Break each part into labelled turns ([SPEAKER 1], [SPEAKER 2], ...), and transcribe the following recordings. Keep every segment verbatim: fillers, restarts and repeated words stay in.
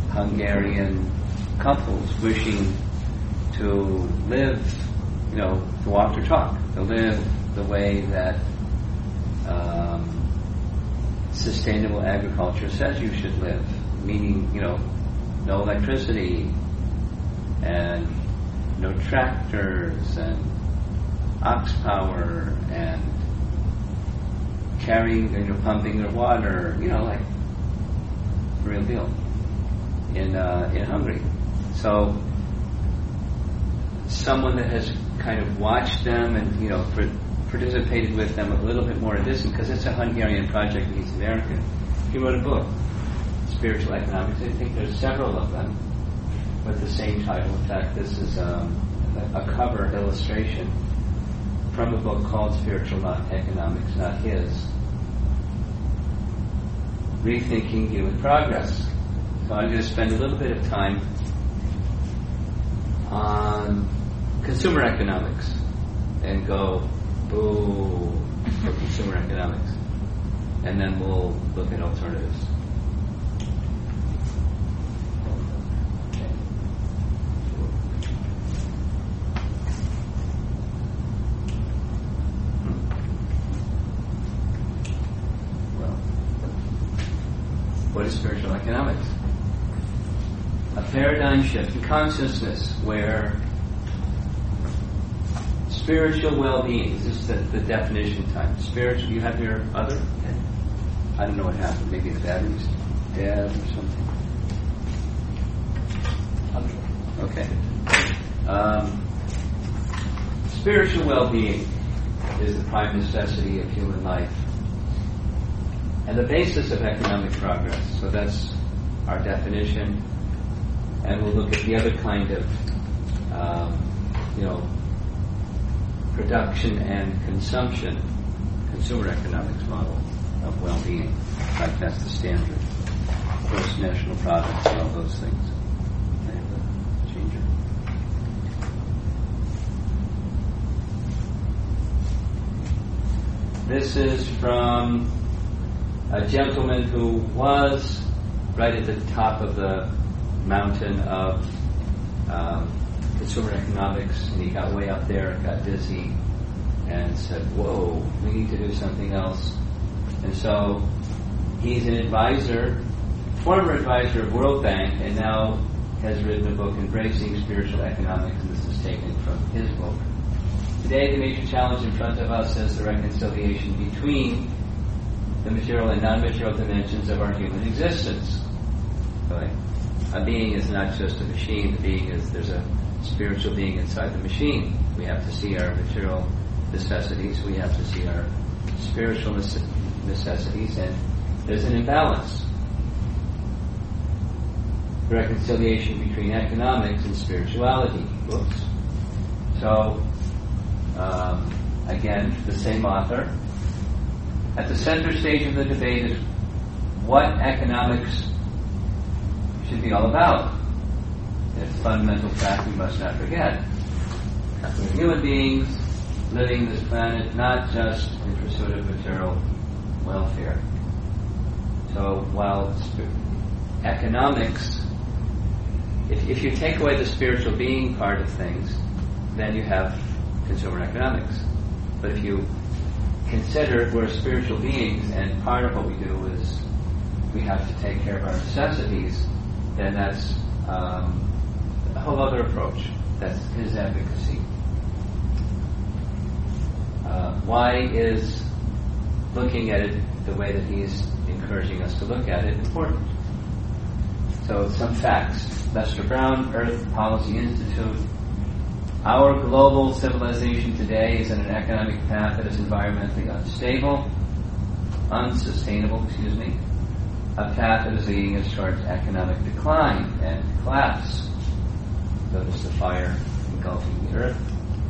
[SPEAKER 1] Hungarian couples wishing to live, you know, to walk or talk, to live the way that um, sustainable agriculture says you should live, meaning, you know, no electricity and no tractors and ox power and carrying, you know, pumping their water, you know, like real deal in uh, in Hungary. So someone that has kind of watched them and, you know, pr- participated with them a little bit more at distance, because it's a Hungarian project and he's American. He wrote a book, Spiritual Economics. I think there's several of them with the same title. In fact, this is um, a, a cover illustration from a book called Spiritual Economics, not his, Rethinking Human Progress. So I'm going to spend a little bit of time on consumer economics and go, boo, for consumer economics. And then we'll look at alternatives. What is spiritual economics? A paradigm shift in consciousness where spiritual well-being, this is the, the definition time. Spiritual, you have your other? I don't know what happened. Maybe the battery's dead or something. Okay. Um, spiritual well-being is the prime necessity of human life and the basis of economic progress. So that's our definition. And we'll look at the other kind of, um, you know, production and consumption, consumer economics model of well-being. Like that's the standard. Gross national products and all those things. I have a changer. This is from a gentleman who was right at the top of the mountain of um, consumer economics, and he got way up there and got dizzy and said, whoa, we need to do something else. And so he's an advisor, former advisor of World Bank, and now has written a book, Embracing Spiritual Economics, and this is taken from his book. Today, the major challenge in front of us is the reconciliation between the material and non-material dimensions of our human existence. Okay. A being is not just a machine. The being is, there's a spiritual being inside the machine. We have to see our material necessities. We have to see our spiritual necessities, and there's an imbalance. The reconciliation between economics and spirituality. Whoops. So, um, again, the same author. At the center stage of the debate is what economics should be all about. It's a fundamental fact we must not forget. We're human beings living this planet not just in pursuit of material welfare. So while sp- economics, if, if you take away the spiritual being part of things, then you have consumer economics. But if you consider we're spiritual beings and part of what we do is we have to take care of our necessities, then that's um, a whole other approach. That's his advocacy. Uh, why is looking at it the way that he's encouraging us to look at it important? So some facts. Lester Brown, Earth Policy Institute. Our global civilization today is in an economic path that is environmentally unstable, unsustainable, excuse me, a path that is leading us towards economic decline and collapse. Notice the fire engulfing the earth.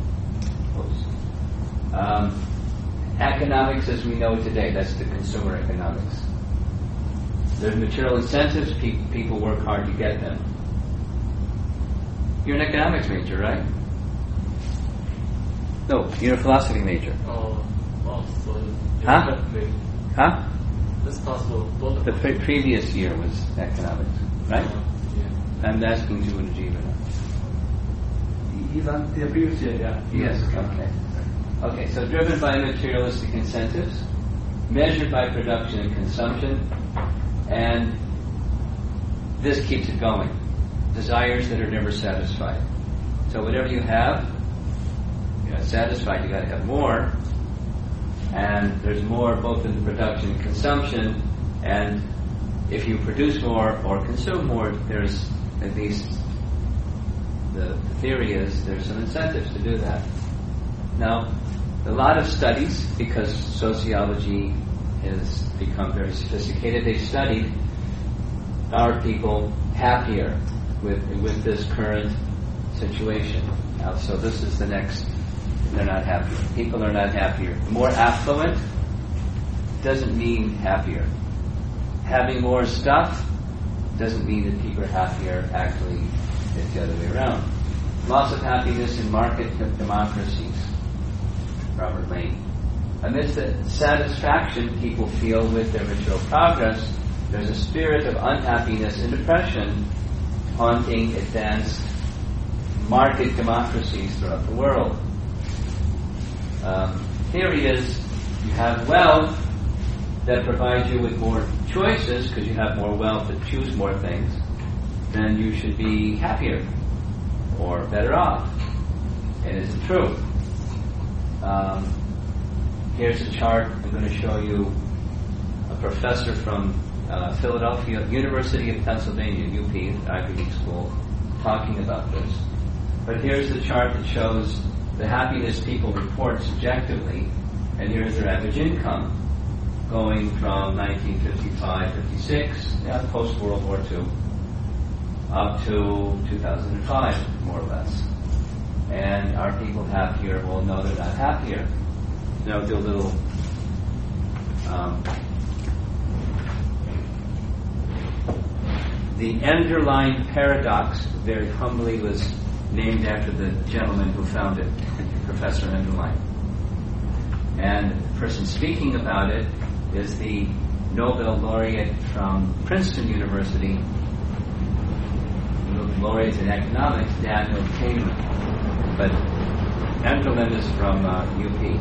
[SPEAKER 1] Oops. Um, economics as we know it today, that's the consumer economics. There's material incentives, pe- people work hard to get them. You're an economics major, right? No, you're a philosophy major.
[SPEAKER 2] Oh, oh so
[SPEAKER 1] Huh? Huh?
[SPEAKER 2] It's possible. Both
[SPEAKER 1] The pre- previous year was economics. right?
[SPEAKER 2] Yeah.
[SPEAKER 1] I'm asking you to Jiva.
[SPEAKER 2] He's on the previous year, yeah.
[SPEAKER 1] Yes, okay. Okay, so driven by materialistic incentives, measured by production and consumption, and this keeps it going. Desires that are never satisfied. So whatever you have, you're not satisfied, you gotta have more. And there's more both in the production and consumption, and if you produce more or consume more, there's at least the, the theory is there's some incentives to do that. Now, a lot of studies, because sociology has become very sophisticated, they've studied, are people happier with with this current situation? Now, so this is the next, they're not happier. People are not happier. More affluent doesn't mean happier. Having more stuff doesn't mean that people are happier. Actually, it's the other way around. Loss of happiness in market democracies. Robert Lane. Amidst the satisfaction people feel with their material progress, there's a spirit of unhappiness and depression haunting advanced market democracies throughout the world. Um, theory is you have wealth that provides you with more choices because you have more wealth to choose more things, then you should be happier or better off. And is it true? Um, here's a chart. I'm going to show you a professor from uh, Philadelphia, University of Pennsylvania, U P, Ivy League school, talking about this. But here's the chart that shows the happiness people report subjectively, and here's their average income going from nineteen fifty-five, fifty-six, yeah, post-World War Two, up to two thousand five, more or less. And are people happier? Well, no, they're not happier. You know, do a little um, the Enderlein paradox, very humbly, was named after the gentleman who found it, Professor Enderlein. And the person speaking about it is the Nobel laureate from Princeton University, laureate in economics, Daniel Kahneman. But Enderlein is from uh, U P.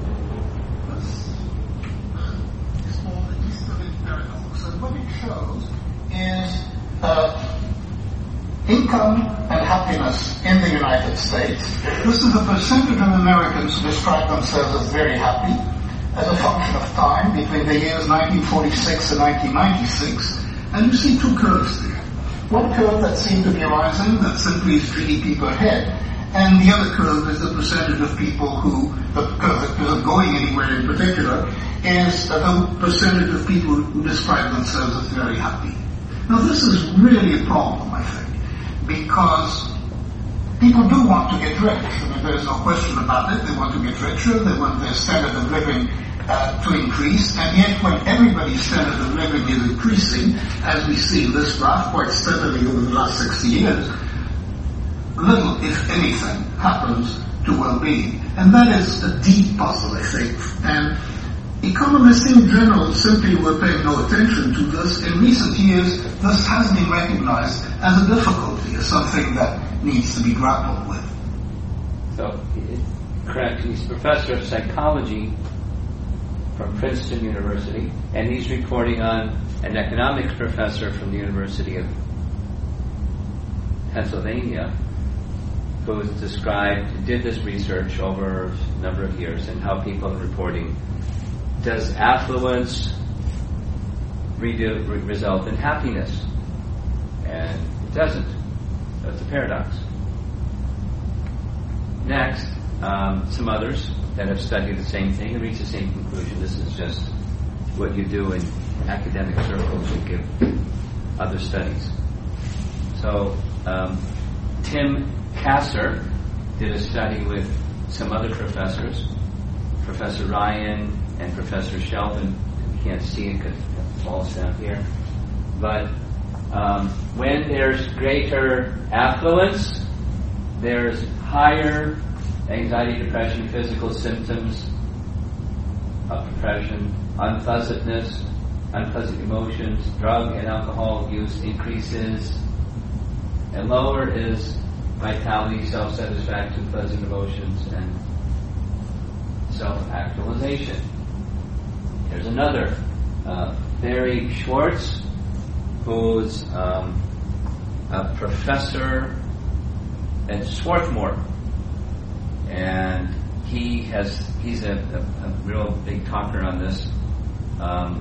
[SPEAKER 3] What it shows is uh, income and happiness in the United States. This is the percentage of Americans who describe themselves as very happy as a function of time between the years nineteen forty-six and nineteen ninety-six. And you see two curves there. One curve that seems to be rising, that simply is G D P per head. And the other curve is the percentage of people who, the curve that isn't going anywhere in particular, is the percentage of people who describe themselves as very happy. Now this is really a problem, I think, because people do want to get rich. I mean, there's no question about it. They want to get richer. They want their standard of living uh, to increase. And yet when everybody's standard of living is increasing, as we see in this graph quite steadily over the last sixty years, little, if anything, happens to well-being. And that is a deep puzzle, I think. And economists in general simply were paying no attention to this. In recent years, this has been recognized as a difficulty, as something that needs to be grappled with.
[SPEAKER 1] So, correct, he's a professor of psychology from Princeton University, and he's reporting on an economics professor from the University of Pennsylvania, who was described, did this research over a number of years, and how people are reporting. Does affluence re- result in happiness? And it doesn't. That's a paradox. Next, um, some others that have studied the same thing and reached the same conclusion. This is just what you do in academic circles. You give other studies. So, um, Tim Kasser did a study with some other professors, Professor Ryan and Professor Sheldon. You can't see it because it falls down here. But um, when there's greater affluence, there's higher anxiety, depression, physical symptoms of depression, unpleasantness, unpleasant emotions. Drug and alcohol use increases. And lower is vitality, self-satisfaction, pleasant emotions, and self-actualization. There's another, uh, Barry Schwartz, who's um, a professor at Swarthmore, and he has he's a, a, a real big talker on this. Um,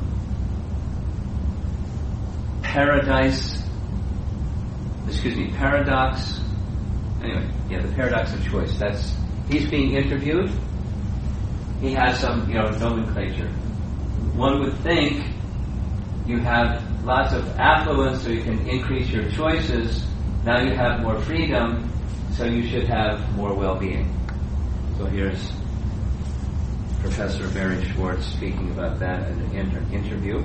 [SPEAKER 1] paradise, excuse me, paradox. Anyway, yeah, the paradox of choice. That's he's being interviewed. He has some, you know, nomenclature. One would think you have lots of affluence, so you can increase your choices. Now you have more freedom, so you should have more well-being. So here's Professor Barry Schwartz speaking about that in an inter- interview.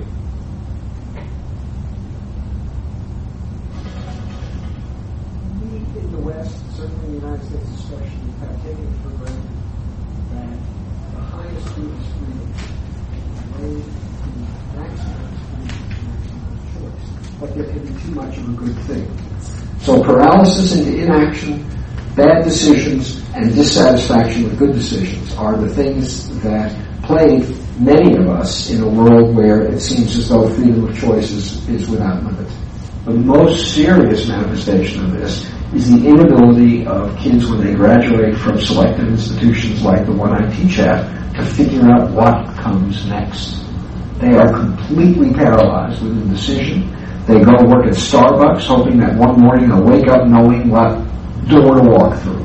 [SPEAKER 4] We in the West, certainly in the United States especially, have taken for granted that the highest good is freedom. The way to maximize freedom is to maximize choice. But there can be too much of a good thing. So paralysis into inaction, bad decisions, and dissatisfaction with good decisions are the things that plague many of us in a world where it seems as though freedom of choice is, is without limit. The most serious manifestation of this is the inability of kids when they graduate from selected institutions like the one I teach at to figure out what comes next. They are completely paralyzed with indecision. They go work at Starbucks hoping that one morning they'll wake up knowing what door to walk through.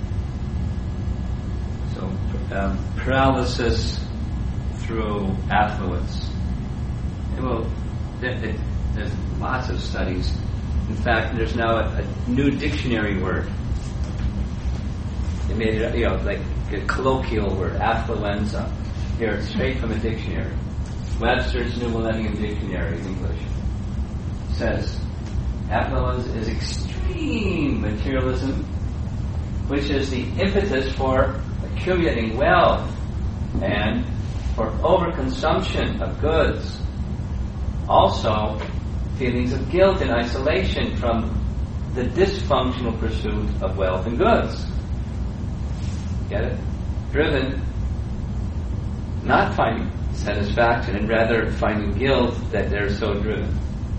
[SPEAKER 1] So, um, paralysis through affluence. Well, there, there, there's lots of studies. In fact, there's now a, a new dictionary word. They made it, you know, like a colloquial word, affluenza. Here, it's straight from a dictionary. Webster's New Millennium Dictionary of English says, affluence is extreme materialism, which is the impetus for accumulating wealth and for overconsumption of goods. Also, feelings of guilt and isolation from the dysfunctional pursuit of wealth and goods. Get it? Driven, not finding satisfaction and rather finding guilt that they're so driven.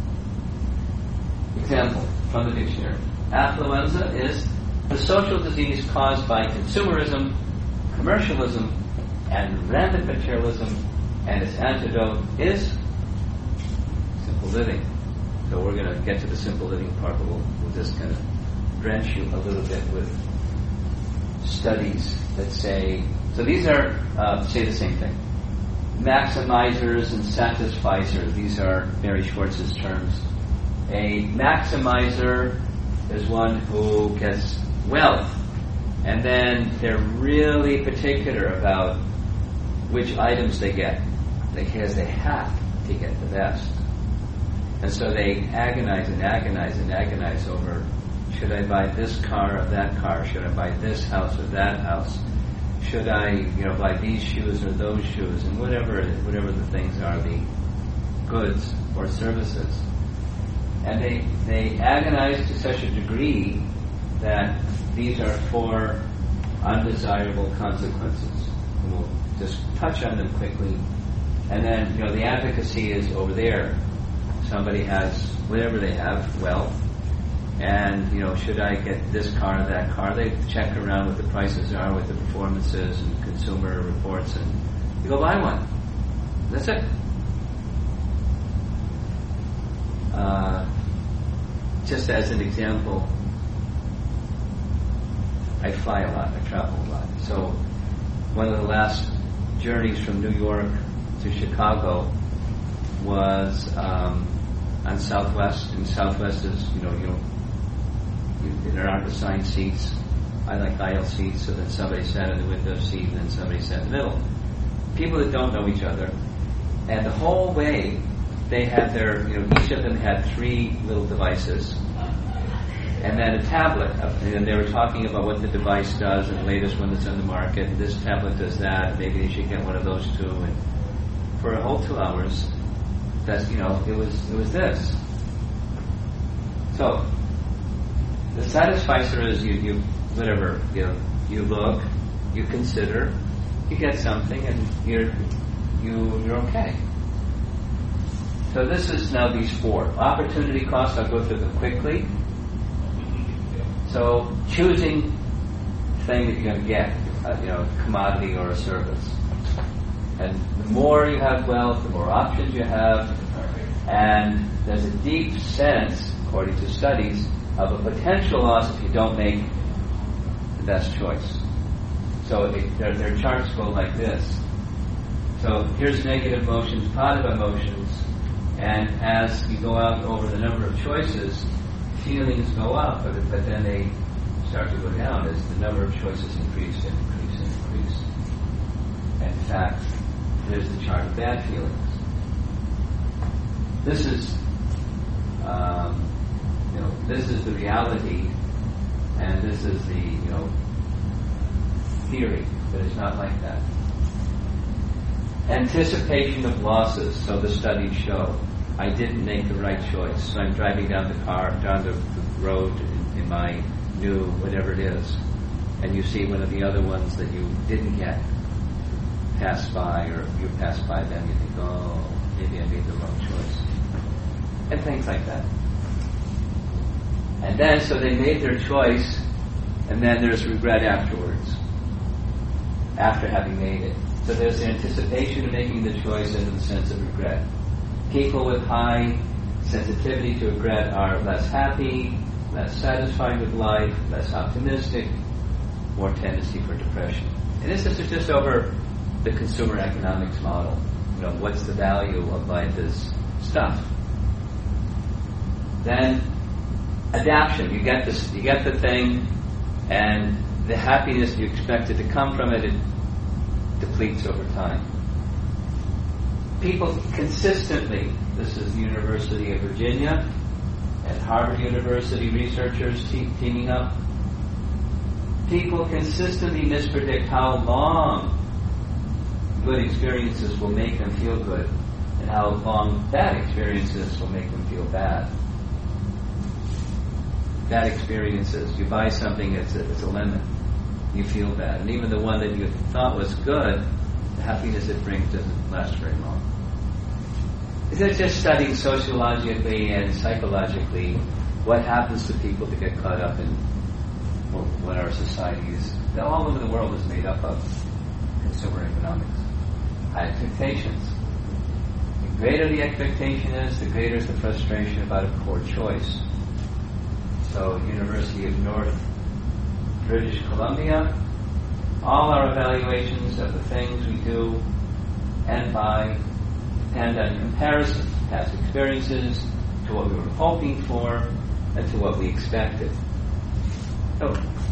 [SPEAKER 1] Example from the dictionary. Affluenza is the social disease caused by consumerism, commercialism, and rampant materialism, and its antidote is simple living. So we're going to get to the simple living part, but we'll, we'll just kind of drench you a little bit with studies that say, so these are, uh, say the same thing. Maximizers and satisficers, these are Barry Schwartz's terms. A maximizer is one who gets wealth, and then they're really particular about which items they get, because they have to get the best. And so they agonize and agonize and agonize over, should I buy this car or that car? Should I buy this house or that house? Should I, you know, buy these shoes or those shoes? And whatever, whatever the things are, the goods or services. And they, they agonize to such a degree that these are four undesirable consequences. And we'll just touch on them quickly. And then, you know, the advocacy is over there. Somebody has whatever they have, wealth, and, you know, should I get this car or that car? They check around what the prices are, what the performances and consumer reports, and you go buy one. That's it. Uh, just as an example, I fly a lot, I travel a lot. So one of the last journeys from New York to Chicago was um, on Southwest, and Southwest is, you know, you know, you, there aren't assigned seats. I like aisle seats, so then somebody sat in the window seat, and then somebody sat in the middle. People that don't know each other, and the whole way they had their, you know, each of them had three little devices, and then a tablet, and they were talking about what the device does, and the latest one that's on the market, and this tablet does that, maybe they should get one of those too, and for a whole two hours, That's, you know, it was it was this. So the satisficer is you, you whatever, you you look, you consider, you get something, and you're you you're okay. So this is now these four. Opportunity cost, I'll go through them quickly. So choosing the thing that you're going to get, uh, you know, a commodity or a service. And the more you have wealth, the more options you have. And there's a deep sense, according to studies, of a potential loss if you don't make the best choice. So it, their, their charts go like this. So here's negative emotions, positive emotions, and as you go out over the number of choices, feelings go up, but, but then they start to go down as the number of choices increase and increase and increase. And in fact, there's the chart of bad feelings. This is, um, you know, this is the reality, and this is the, you know, theory, but it's not like that. Anticipation of losses, so the studies show. I didn't make the right choice, so I'm driving down the car, down the road in, in my new whatever it is, and you see one of the other ones that you didn't get pass by, or you pass by them, you think, oh, maybe I made the wrong choice. And things like that. And then, so they made their choice, and then there's regret afterwards, after having made it. So there's the anticipation of making the choice and the sense of regret. People with high sensitivity to regret are less happy, less satisfied with life, less optimistic, more tendency for depression. And this is just over the consumer economics model. You know, what's the value of life is stuff. Then adaption. You get this, you get the thing, and the happiness you expected to come from it, it depletes over time. People consistently, this is the University of Virginia and Harvard University researchers te- teaming up, people consistently mispredict how long good experiences will make them feel good and how long bad experiences will make them feel bad. Bad experiences, you buy something, it's a, it's a lemon, you feel bad. And even the one that you thought was good, the happiness it brings doesn't last very long. It's just studying sociologically and psychologically what happens to people that get caught up in what our society is, all over the world is made up of consumer economics. High expectations. The greater the expectation is, the greater is the frustration about a poor choice. So, University of North British Columbia, all our evaluations of the things we do and buy depend on comparison, past experiences, to what we were hoping for, and to what we expected. So,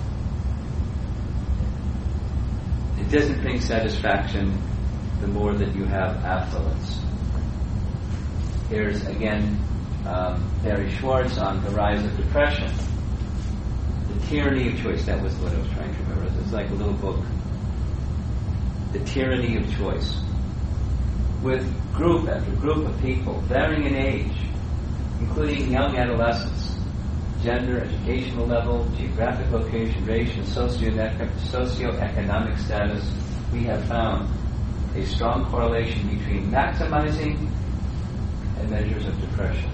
[SPEAKER 1] it doesn't bring satisfaction the more that you have affluence. Here's, again, um, Barry Schwartz on the rise of depression. The tyranny of choice, that was what I was trying to remember. It's like a little book. The tyranny of choice. With group after group of people, varying in age, including young adolescents, gender, educational level, geographic location, race, and socioeconomic status, we have found a strong correlation between maximizing and measures of depression.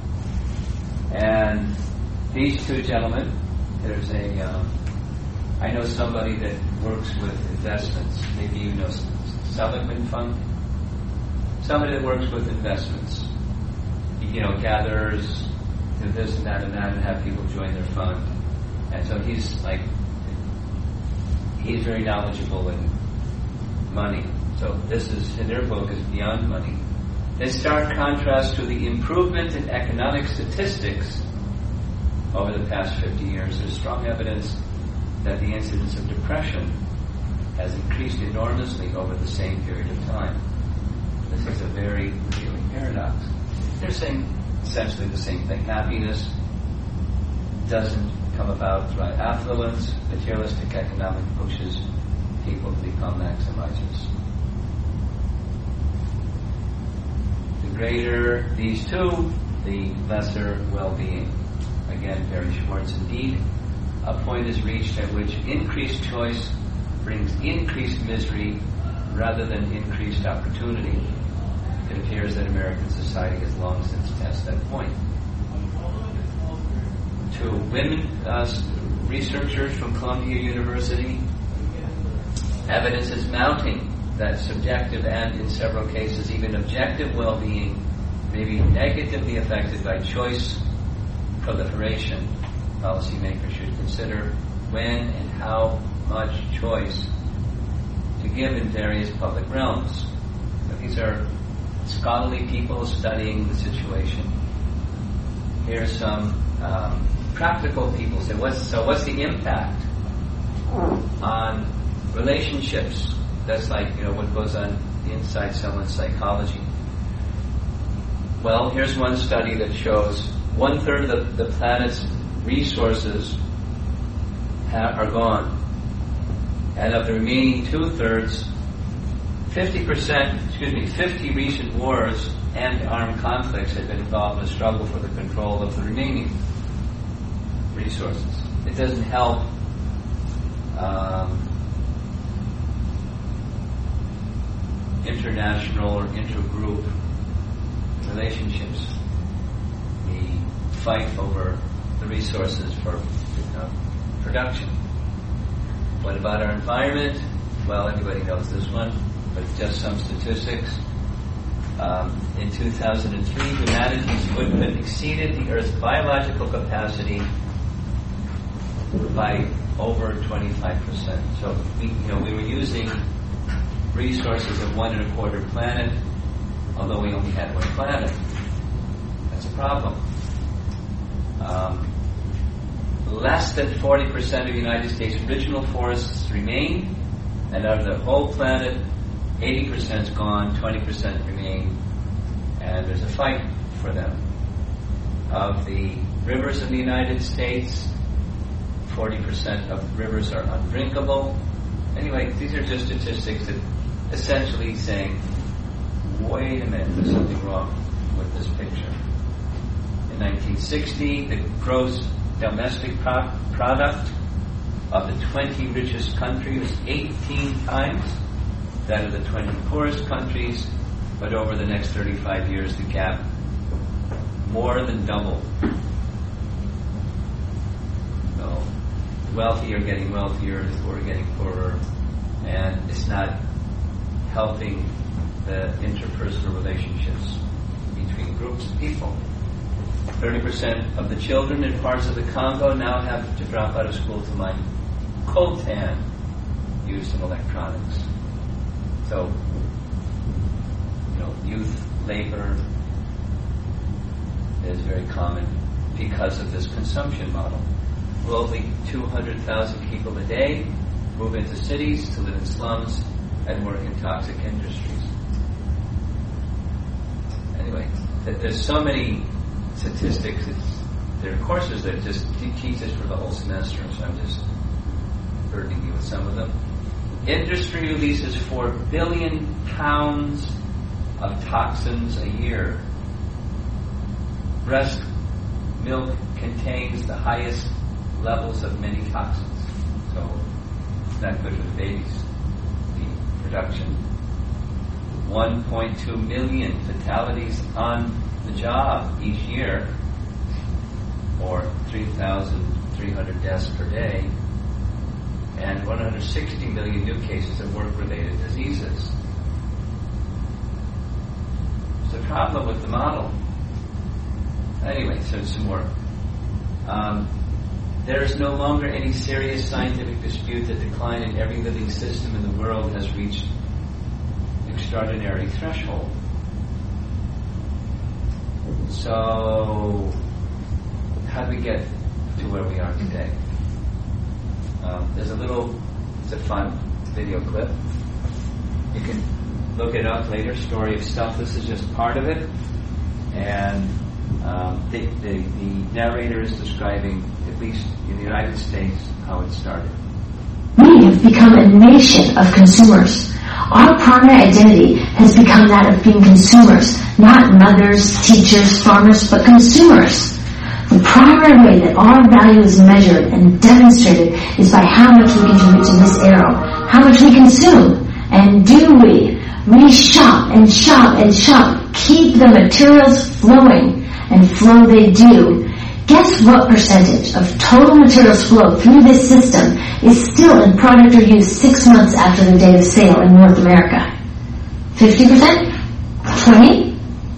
[SPEAKER 1] And these two gentlemen, there's a, um, I know somebody that works with investments. Maybe you know Seligman Fund. Somebody that works with investments. You know, gathers this and that and that and have people join their fund. And so he's like, he's very knowledgeable in money. So this is, in their book, is Beyond Money. In stark contrast to the improvement in economic statistics over the past fifty years, there's strong evidence that the incidence of depression has increased enormously over the same period of time. This is a very revealing paradox. They're saying essentially the same thing. Happiness doesn't come about through affluence. Materialistic economic pushes people to become maximizers. The greater these two, the lesser well-being. Again, very Schwartz indeed. A point is reached at which increased choice brings increased misery rather than increased opportunity. It appears that American society has long since passed that point. To women uh, researchers from Columbia University, evidence is mounting that subjective and, in several cases, even objective well-being may be negatively affected by choice proliferation. Policymakers should consider when and how much choice to give in various public realms. But these are scholarly people studying the situation. Here's some um, practical people say, what's, so what's the impact on relationships? That's like, you know, what goes on inside someone's psychology. Well, here's one study that shows one third of the, the planet's resources ha- are gone. And of the remaining two thirds, fifty percent, excuse me, fifty recent wars and armed conflicts have been involved in a struggle for the control of the remaining resources. It doesn't help um, international or intergroup relationships. The fight over the resources for you know, production. What about our environment? Well, everybody knows this one, but just some statistics. Um, in two thousand three, humanity's footprint exceeded the Earth's biological capacity by over twenty-five percent. So, we, you know, we were using resources of one and a quarter planet, although we only had one planet. That's a problem. Um, less than forty percent of the United States' original forests remain, and out of the whole planet, eighty percent is gone, twenty percent remain, and there's a fight for them. Of the rivers in the United States, forty percent of the rivers are undrinkable. Anyway, these are just statistics that essentially saying, wait a minute, there's something wrong with this picture. In nineteen sixty, the gross domestic pro- product of the twenty richest countries was eighteen times that of the twenty poorest countries, but over the next thirty-five years, the gap more than doubled. So, the wealthy are getting wealthier, the poor are getting poorer, and it's not helping the interpersonal relationships between groups of people. thirty percent of the children in parts of the Congo now have to drop out of school to mine coltan used in electronics. So, you know, youth labor is very common because of this consumption model. Globally, two hundred thousand people a day move into cities to live in slums and work in toxic industries. Anyway, th- there's so many statistics. It's, there are courses that just teach this for the whole semester, so I'm just burdening you with some of them. Industry releases four billion pounds of toxins a year. Breast milk contains the highest levels of many toxins, so it's not good for the babies. The production. one point two million fatalities on the job each year, or three thousand three hundred deaths per day, and one hundred sixty million new cases of work-related diseases. There's a problem with the model. Anyway, so some more. Um, there is no longer any serious scientific dispute that decline in every living system in the world has reached extraordinary threshold. So, how do we get to where we are today? Um, there's a little, it's a fun video clip. You can look it up later, Story of Stuff. This is just part of it. And um, the, the, the narrator is describing, at least in the United States, how it started.
[SPEAKER 5] We have become a nation of consumers. Our primary identity has become that of being consumers, not mothers, teachers, farmers, but consumers. The primary way that our value is measured and demonstrated is by how much we contribute to this arrow, how much we consume, and do we? We shop and shop and shop, keep the materials flowing, and flow they do. Guess what percentage of total materials flow through this system is still in product or use six months after the date of sale in North America? fifty percent? twenty?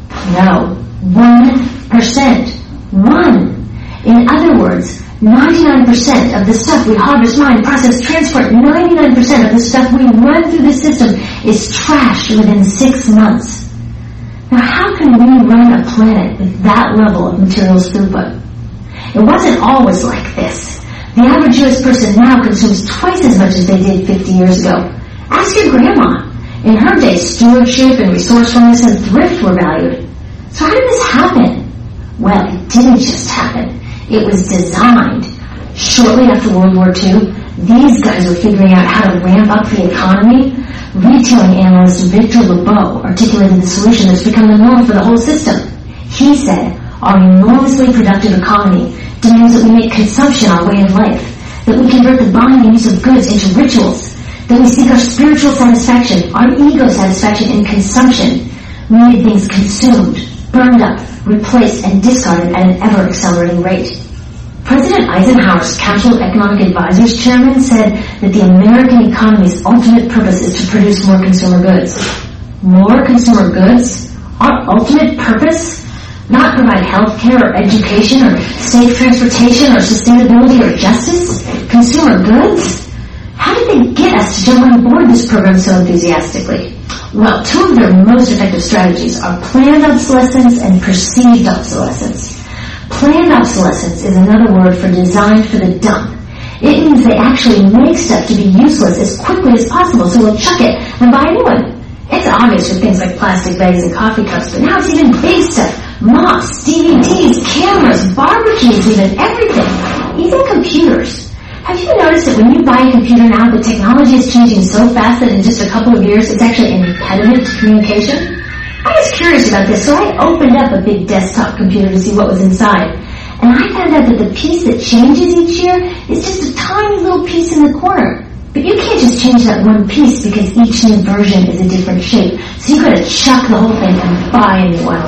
[SPEAKER 5] No. one percent. One. In other words, ninety-nine percent of the stuff we harvest, mine, process, transport, ninety-nine percent of the stuff we run through the system is trashed within six months. Now, how can we run a planet with that level of materials throughput? It wasn't always like this. The average U S person now consumes twice as much as they did fifty years ago. Ask your grandma. In her day, stewardship and resourcefulness and thrift were valued. So how did this happen? Well, it didn't just happen. It was designed. Shortly after World War Two, these guys were figuring out how to ramp up the economy. Retailing analyst Victor Lebeau articulated the solution that's become the norm for the whole system. He said, our enormously productive economy demands that we make consumption our way of life, that we convert the buying and use of goods into rituals, that we seek our spiritual satisfaction, our ego satisfaction in consumption. We need things consumed, burned up, replaced, and discarded at an ever-accelerating rate. President Eisenhower's Council of Economic Advisors chairman said that the American economy's ultimate purpose is to produce more consumer goods. More consumer goods? Our ultimate purpose? Not provide health care or education or safe transportation or sustainability or justice? Consumer goods? How did they get us to jump on board this program so enthusiastically? Well, two of their most effective strategies are planned obsolescence and perceived obsolescence. Planned obsolescence is another word for designed for the dump. It means they actually make stuff to be useless as quickly as possible, so we'll chuck it and buy a new one. It's obvious with things like plastic bags and coffee cups, but now it's even big stuff. Mops, D V Ds, cameras, barbecues, even everything. Even computers. Have you noticed that when you buy a computer now, the technology is changing so fast that in just a couple of years, it's actually an impediment to communication? I was curious about this, so I opened up a big desktop computer to see what was inside. And I found out that the piece that changes each year is just a tiny little piece in the corner. But you can't just change that one piece because each new version is a different shape. So you've got to chuck the whole thing and buy a new one.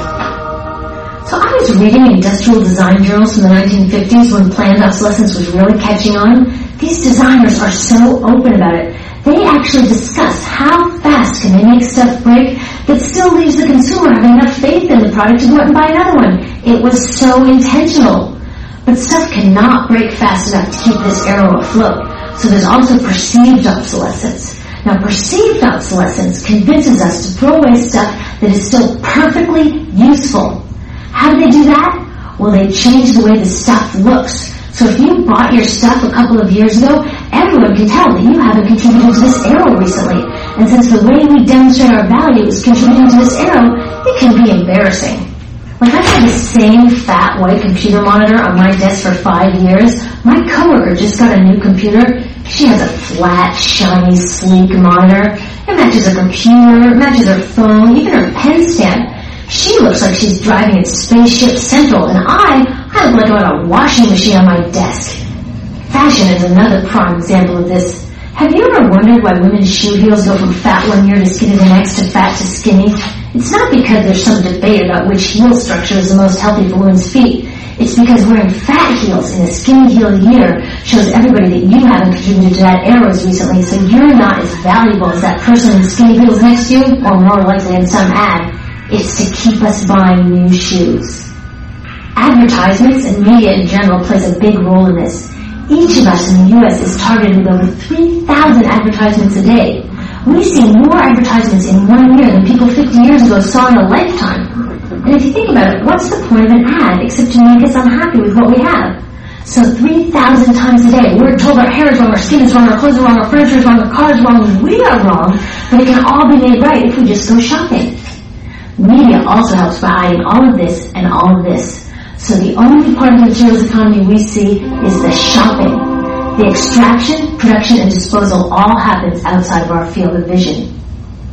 [SPEAKER 5] So I was reading industrial design journals from the nineteen fifties when planned obsolescence was really catching on. These designers are so open about it. They actually discuss how fast can they make stuff break that still leaves the consumer having enough faith in the product to go out and buy another one. It was so intentional. But stuff cannot break fast enough to keep this arrow afloat. So there's also perceived obsolescence. Now, perceived obsolescence convinces us to throw away stuff that is still perfectly useful. How do they do that? Well, they change the way the stuff looks. So if you bought your stuff a couple of years ago, everyone can tell that you haven't contributed to this arrow recently. And since the way we demonstrate our value is contributing to this arrow, it can be embarrassing. Like, I've had the same fat white computer monitor on my desk for five years. My coworker just got a new computer. She has a flat, shiny, sleek monitor. It matches her computer, it matches her phone, even her pen stand. She looks like she's driving at Spaceship Central, and I, I look like I have a washing machine on my desk. Fashion is another prime example of this. Have you ever wondered why women's shoe heels go from fat one year to skinny the next to fat to skinny? It's not because there's some debate about which heel structure is the most healthy for women's feet. It's because wearing fat heels in a skinny heel year shows everybody that you haven't contributed to that arrows recently, so you're not as valuable as that person in skinny heels next to you, or more likely in some ad. It's to keep us buying new shoes. Advertisements and media in general plays a big role in this. Each of us in the U S is targeted with over three thousand advertisements a day. We see more advertisements in one year than people fifty years ago saw in a lifetime. And if you think about it, what's the point of an ad except to make us unhappy with what we have? So three thousand times a day, we're told our hair is wrong, our skin is wrong, our clothes are wrong, our furniture is wrong, our car is wrong, we are wrong, but it can all be made right if we just go shopping. Media also helps by hiding all of this and all of this. So the only part of the materials economy we see is the shopping. The extraction, production, and disposal all happens outside of our field of vision.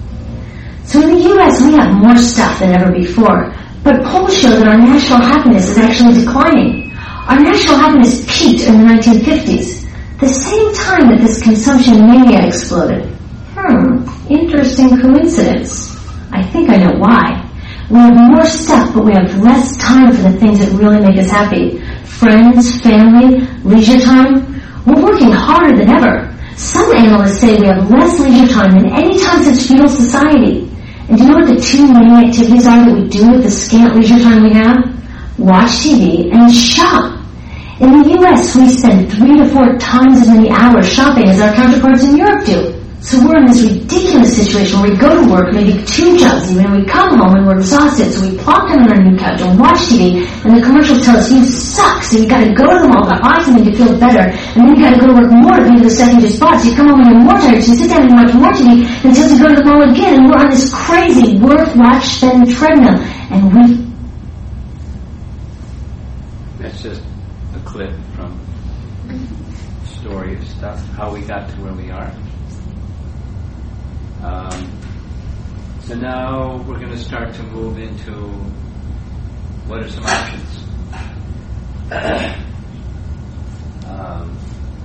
[SPEAKER 5] So in the U S we have more stuff than ever before, but polls show that our national happiness is actually declining. Our national happiness peaked in the nineteen fifties, the same time that this consumption mania exploded. Hmm, interesting coincidence. I think I know why. We have more stuff, but we have less time for the things that really make us happy. Friends, family, leisure time. We're working harder than ever. Some analysts say we have less leisure time than any time since feudal society. And do you know what the two main activities are that we do with the scant leisure time we have? Watch T V and shop. In the U S, we spend three to four times as many hours shopping as our counterparts in Europe do. So we're in this ridiculous situation where we go to work, maybe two jobs even, and we come home and we're exhausted, so we plop down on our new couch and watch T V, and the commercials tell us you suck, so you gotta go to the mall to buy something to feel better, and then you gotta go to work more to pay for the stuff you just bought, so you come home and you're more tired, so you sit down and watch more T V until you go to the mall again, and we're on this crazy work, watch, spend treadmill, and we...
[SPEAKER 1] That's just a clip from Story of Stuff, how we got to where we are. Um, so now we're going to start to move into what are some options. um,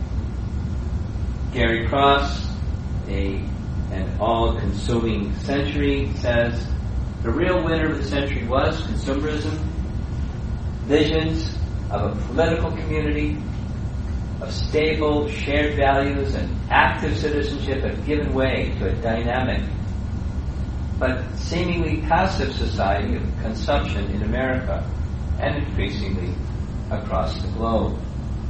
[SPEAKER 1] Gary Cross, a an all-consuming century, says the real winner of the century was consumerism, visions of a political community, of stable, shared values and active citizenship have given way to a dynamic but seemingly passive society of consumption in America and increasingly across the globe.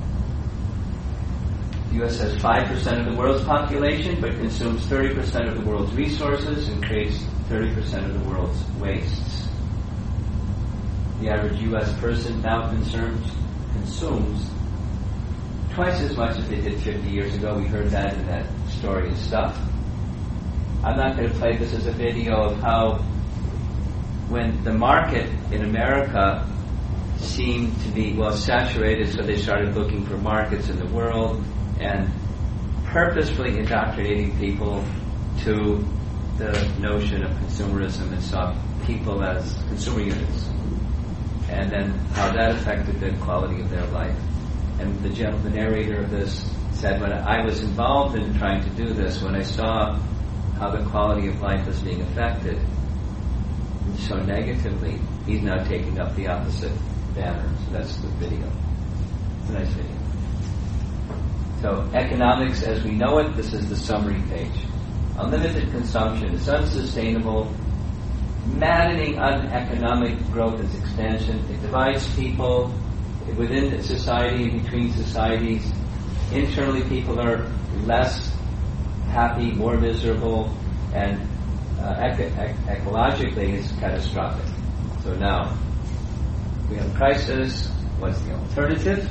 [SPEAKER 1] The U S has five percent of the world's population but consumes thirty percent of the world's resources and creates thirty percent of the world's wastes. The average U S person now consumes, consumes twice as much as they did fifty years ago. We heard that in that Story of Stuff. I'm not going to play this as a video of how when the market in America seemed to be, well, saturated, so they started looking for markets in the world and purposefully indoctrinating people to the notion of consumerism and saw people as consumer units. And then how that affected the quality of their life. And the general, the narrator of this said, when I was involved in trying to do this, when I saw how the quality of life was being affected so negatively, he's now taking up the opposite banner. So that's the video. It's a nice video. So economics as we know it, this is the summary page. Unlimited consumption is unsustainable. Maddening uneconomic growth is expansion. It divides people within society, between societies. Internally, people are less happy, more miserable, and uh, eco- ec- ecologically it's catastrophic. So now, we have a crisis. What's the alternative?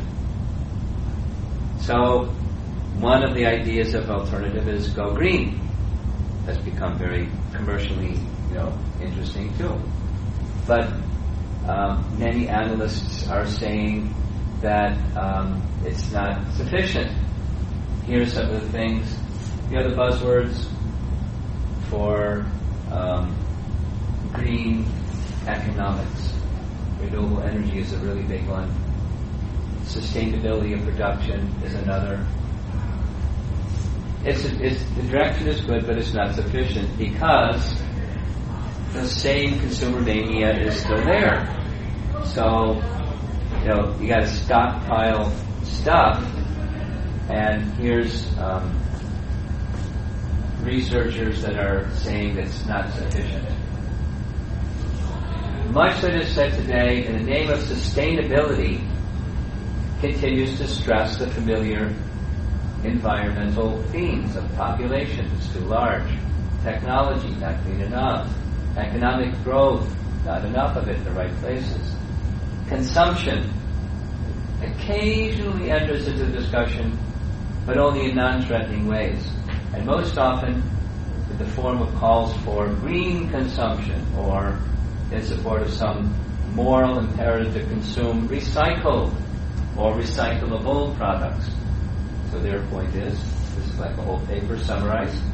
[SPEAKER 1] So, one of the ideas of alternative is go green. That's become very commercially, you know, interesting too. But Um, many analysts are saying that um, it's not sufficient. Here are some of the things. The other buzzwords for um, green economics. Renewable energy is a really big one. Sustainability of production is another. It's, it's the direction is good, but it's not sufficient because the same consumer mania is still there. So, you know, you got to stockpile stuff, and here's um, researchers that are saying that's not sufficient. Much that is said today in the name of sustainability continues to stress the familiar environmental themes of population is too large, technology not clean enough, economic growth, not enough of it in the right places. Consumption occasionally enters into the discussion, but only in non-threatening ways. And most often in the form of calls for green consumption or in support of some moral imperative to consume recycled or recyclable products. So their point is, this is like a whole paper summarized,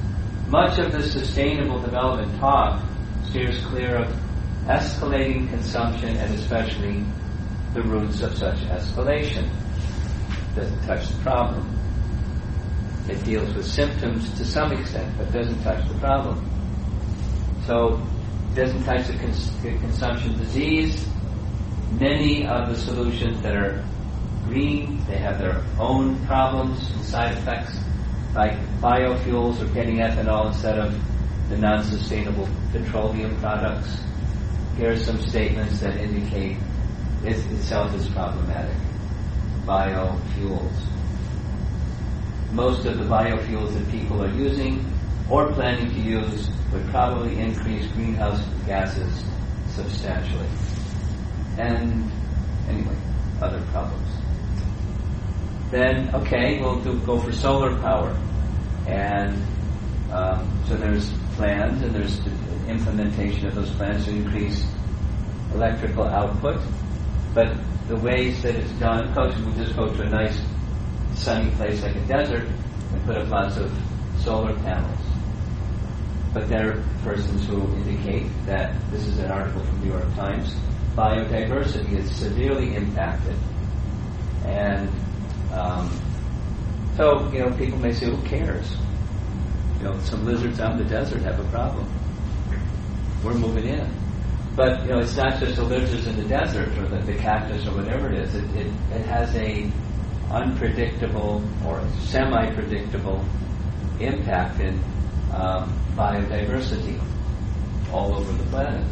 [SPEAKER 1] much of the sustainable development talk steers clear of escalating consumption and especially the roots of such escalation. It doesn't touch the problem. It deals with symptoms to some extent, but doesn't touch the problem. So, it doesn't touch the, cons- the consumption disease. Many of the solutions that are green, they have their own problems and side effects, like biofuels or getting ethanol instead of the non-sustainable petroleum products. Here are some statements that indicate it itself is problematic. Biofuels. Most of the biofuels that people are using or planning to use would probably increase greenhouse gases substantially. And anyway, other problems. Then, okay, we'll do, go for solar power. And um, so there's plans and there's the implementation of those plans to increase electrical output. But the ways that it's done, of course, we just go to a nice sunny place like a desert and put up lots of solar panels. But there are persons who indicate that, this is an article from the New York Times, biodiversity is severely impacted. And um, so, you know, people may say, who cares? You know, some lizards out in the desert have a problem. We're moving in. But, you know, it's not just the lizards in the desert or the, the cactus or whatever it is. It, it, it has a unpredictable or semi-predictable impact in um, biodiversity all over the planet.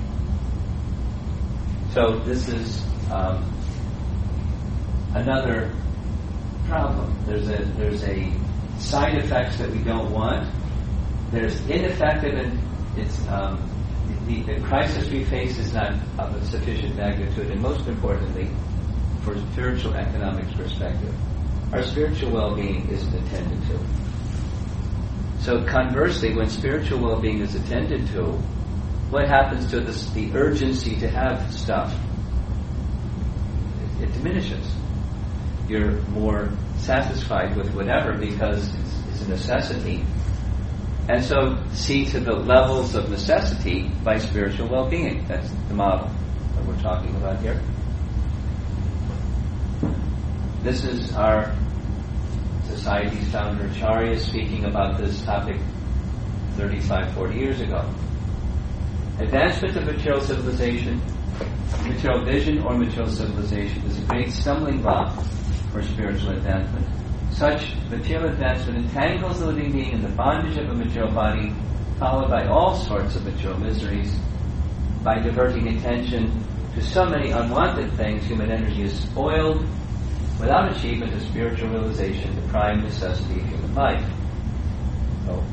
[SPEAKER 1] So this is um, another problem. There's a there's a side effects that we don't want. There's ineffective, and it's um, the, the crisis we face is not of a sufficient magnitude, and most importantly, for spiritual economics perspective, our spiritual well-being isn't attended to. So conversely, when spiritual well-being is attended to, what happens to this, the urgency to have stuff? It, it diminishes. You're more satisfied with whatever because it's, it's a necessity. And so see to the levels of necessity by spiritual well-being. That's the model that we're talking about here. This is our society's founder, Acharya, speaking about this topic thirty-five, forty years ago. Advancement of material civilization, material vision or material civilization is a great stumbling block for spiritual advancement. Such material advancement entangles the living being in the bondage of a material body, followed by all sorts of material miseries. By diverting attention to so many unwanted things, human energy is spoiled without achievement of spiritual realization, the prime necessity of human life. So,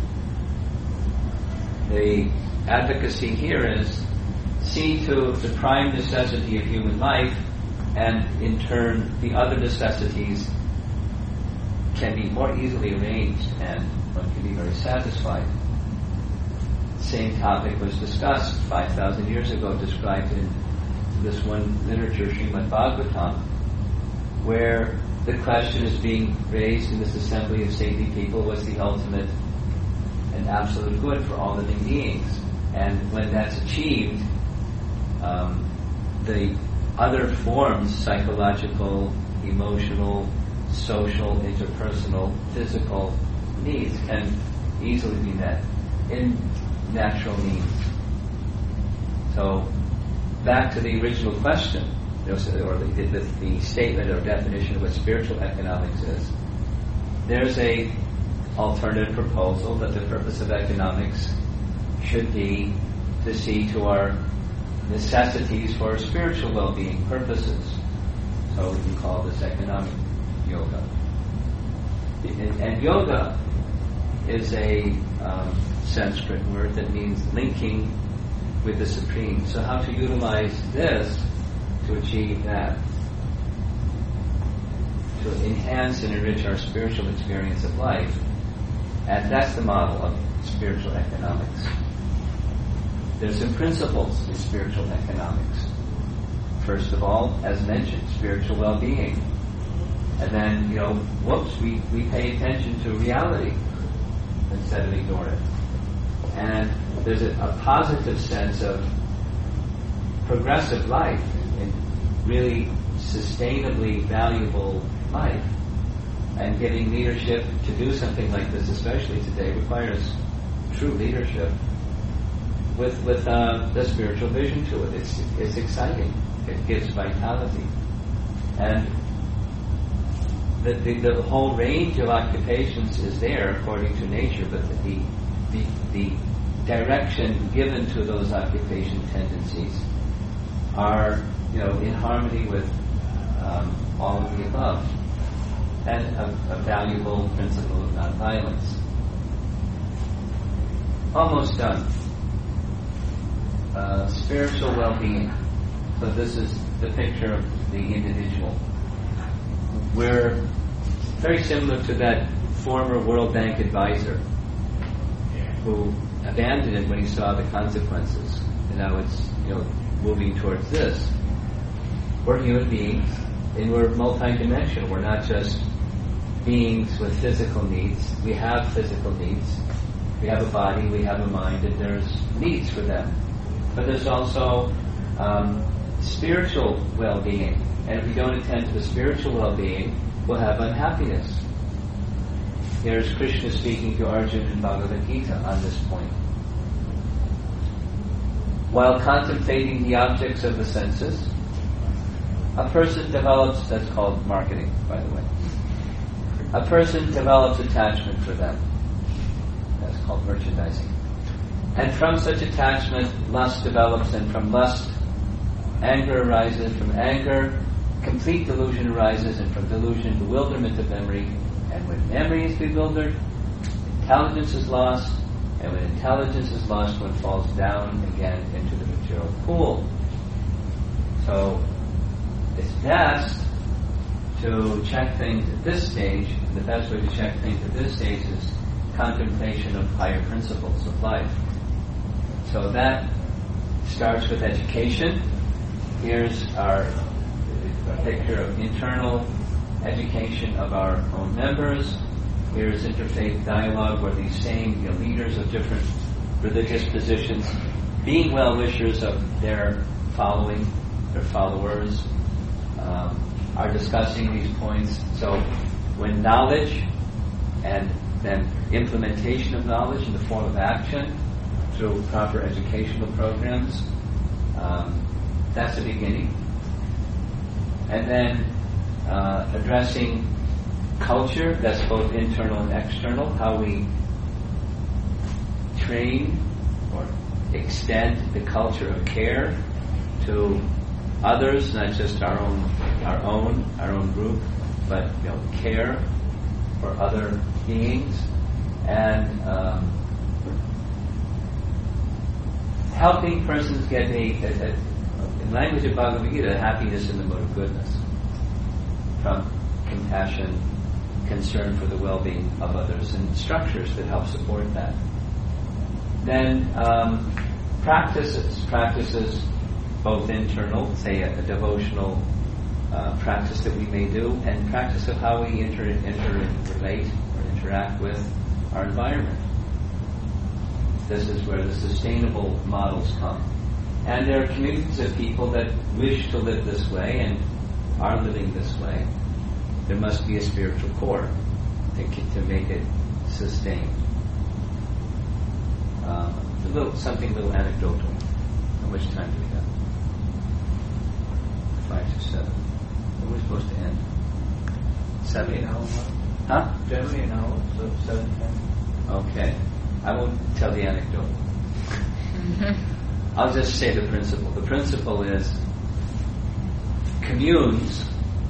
[SPEAKER 1] the advocacy here is see to the prime necessity of human life, and in turn the other necessities can be more easily arranged and one can be very satisfied. The same topic was discussed five thousand years ago, described in this one literature, Srimad Bhagavatam, where the question is being raised in this assembly of saintly people, what's the ultimate and absolute good for all living beings? And when that's achieved, um, the other forms, psychological, emotional, social, interpersonal, physical needs can easily be met in natural means. So, back to the original question, or the, the, the statement or definition of what spiritual economics is. There's a alternative proposal that the purpose of economics should be to see to our necessities for spiritual well-being purposes. So we can call this economic yoga. And, and yoga is a um, Sanskrit word that means linking with the Supreme. So how to utilize this to achieve that? To enhance and enrich our spiritual experience of life. And that's the model of spiritual economics. There's some principles in spiritual economics. First of all, as mentioned, spiritual well-being. And then, you know, whoops, we, we pay attention to reality. instead of ignore it. And there's a, a positive sense of progressive life, in really sustainably valuable life. And getting leadership to do something like this, especially today, requires true leadership with with uh, the spiritual vision to it. It's it's exciting. It gives vitality, and the, the the whole range of occupations is there according to nature. But the the the direction given to those occupation tendencies are, you know, in harmony with um, all of the above, and a, a valuable principle of nonviolence. Almost done. Uh, spiritual well-being. So this is the picture of the individual. We're very similar to that former World Bank advisor who abandoned it when he saw the consequences. And now it's, you know, moving towards this. We're human beings, and we're multidimensional. We're not just beings with physical needs. We have physical needs. We have a body, we have a mind, and there's needs for them. But there's also um, spiritual well-being. And if we don't attend to the spiritual well-being, we'll have unhappiness. Here's Krishna speaking to Arjuna in Bhagavad Gita on this point. While contemplating the objects of the senses, a person develops, that's called marketing, by the way. A person develops attachment for them. That's called merchandising. And from such attachment, lust develops, and from lust, anger arises. From anger, complete delusion arises, and from delusion, bewilderment of memory. And when memory is bewildered, intelligence is lost, and when intelligence is lost, one falls down again into the material pool. So, it's best to check things at this stage. The best way to check things at this stage is contemplation of higher principles of life. So that starts with education. Here's our a picture of internal education of our own members. Here's interfaith dialogue where these same, you know, leaders of different religious positions, being well-wishers of their following, their followers, um, are discussing these points. So when knowledge and then implementation of knowledge in the form of action through proper educational programs, um, that's the beginning. And then uh, addressing culture, that's both internal and external, how we train or extend the culture of care to others, not just our own, our own, our own group, but, you know, care for other beings, and um, helping persons get a, a, a, in language of Bhagavad Gita, happiness in the mode of goodness, from compassion, concern for the well-being of others, and structures that help support that. Then um, practices, practices both internal, say a, a devotional uh, practice that we may do, and practice of how we inter, inter relate or interact with our environment. This is where the sustainable models come. And there are communities of people that wish to live this way and are living this way. There must be a spiritual core to, to make it sustained. Um, a little, something a little anecdotal. How much time do we have? Five to seven. When are we supposed to end? Seven.
[SPEAKER 2] An hour.
[SPEAKER 1] Huh?
[SPEAKER 2] Generally an hour, so seven, ten.
[SPEAKER 1] Okay. I won't tell the anecdote. I'll just say the principle. The principle is communes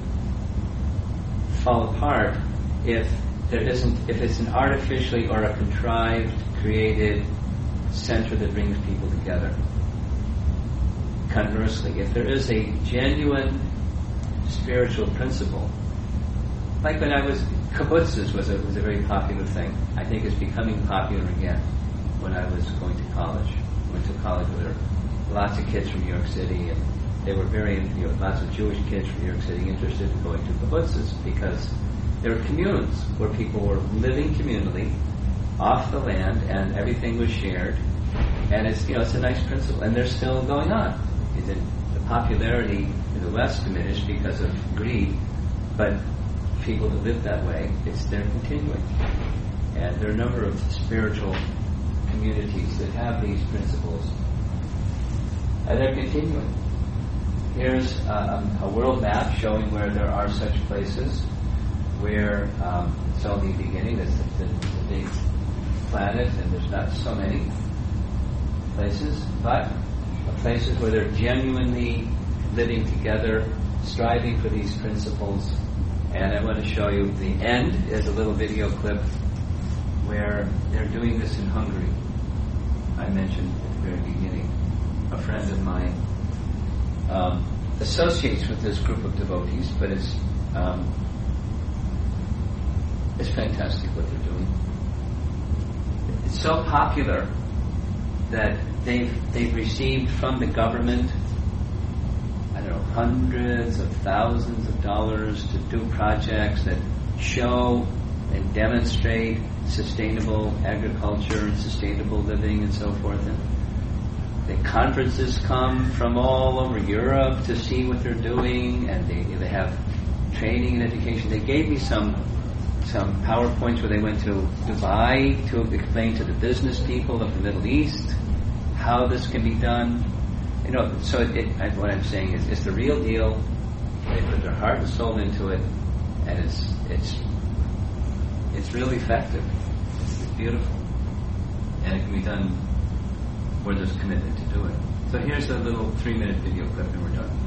[SPEAKER 1] fall apart if there isn't, if it's an artificially or a contrived, created center that brings people together. Conversely, if there is a genuine spiritual principle, like when I was, kibbutzes was a, was a very popular thing. I think it's becoming popular again when I was going to college. I went to college where there were lots of kids from New York City, and they were very, you know, lots of Jewish kids from New York City interested in going to kibbutzes because there were communes where people were living communally off the land, and everything was shared. And it's, you know, it's a nice principle, and they're still going on. The, the popularity in the West diminished because of greed, but people who live that way, it's they're continuing. And there are a number of spiritual communities that have these principles, and they're continuing. Here's uh, a world map showing where there are such places, where um, it's only beginning. It's the, the, the big planet, and there's not so many places, but places where they're genuinely living together, striving for these principles. And I want to show you the end is a little video clip where they're doing this in Hungary. I mentioned at the very beginning, a friend of mine um, associates with this group of devotees, but it's um, it's fantastic what they're doing. It's so popular that they've they've received from the government, I don't know, hundreds of thousands of dollars to do projects that show and demonstrate sustainable agriculture and sustainable living and so forth. And the conferences come from all over Europe to see what they're doing, and they they have training and education. They gave me some some PowerPoints where they went to Dubai to explain to the business people of the Middle East how this can be done. You know, so it, it, I, what I'm saying is, it's the real deal. They put their heart and soul into it, and it's it's it's really effective. It's beautiful, and it can be done where there's commitment to do it. So here's a little three-minute video clip, and we're done.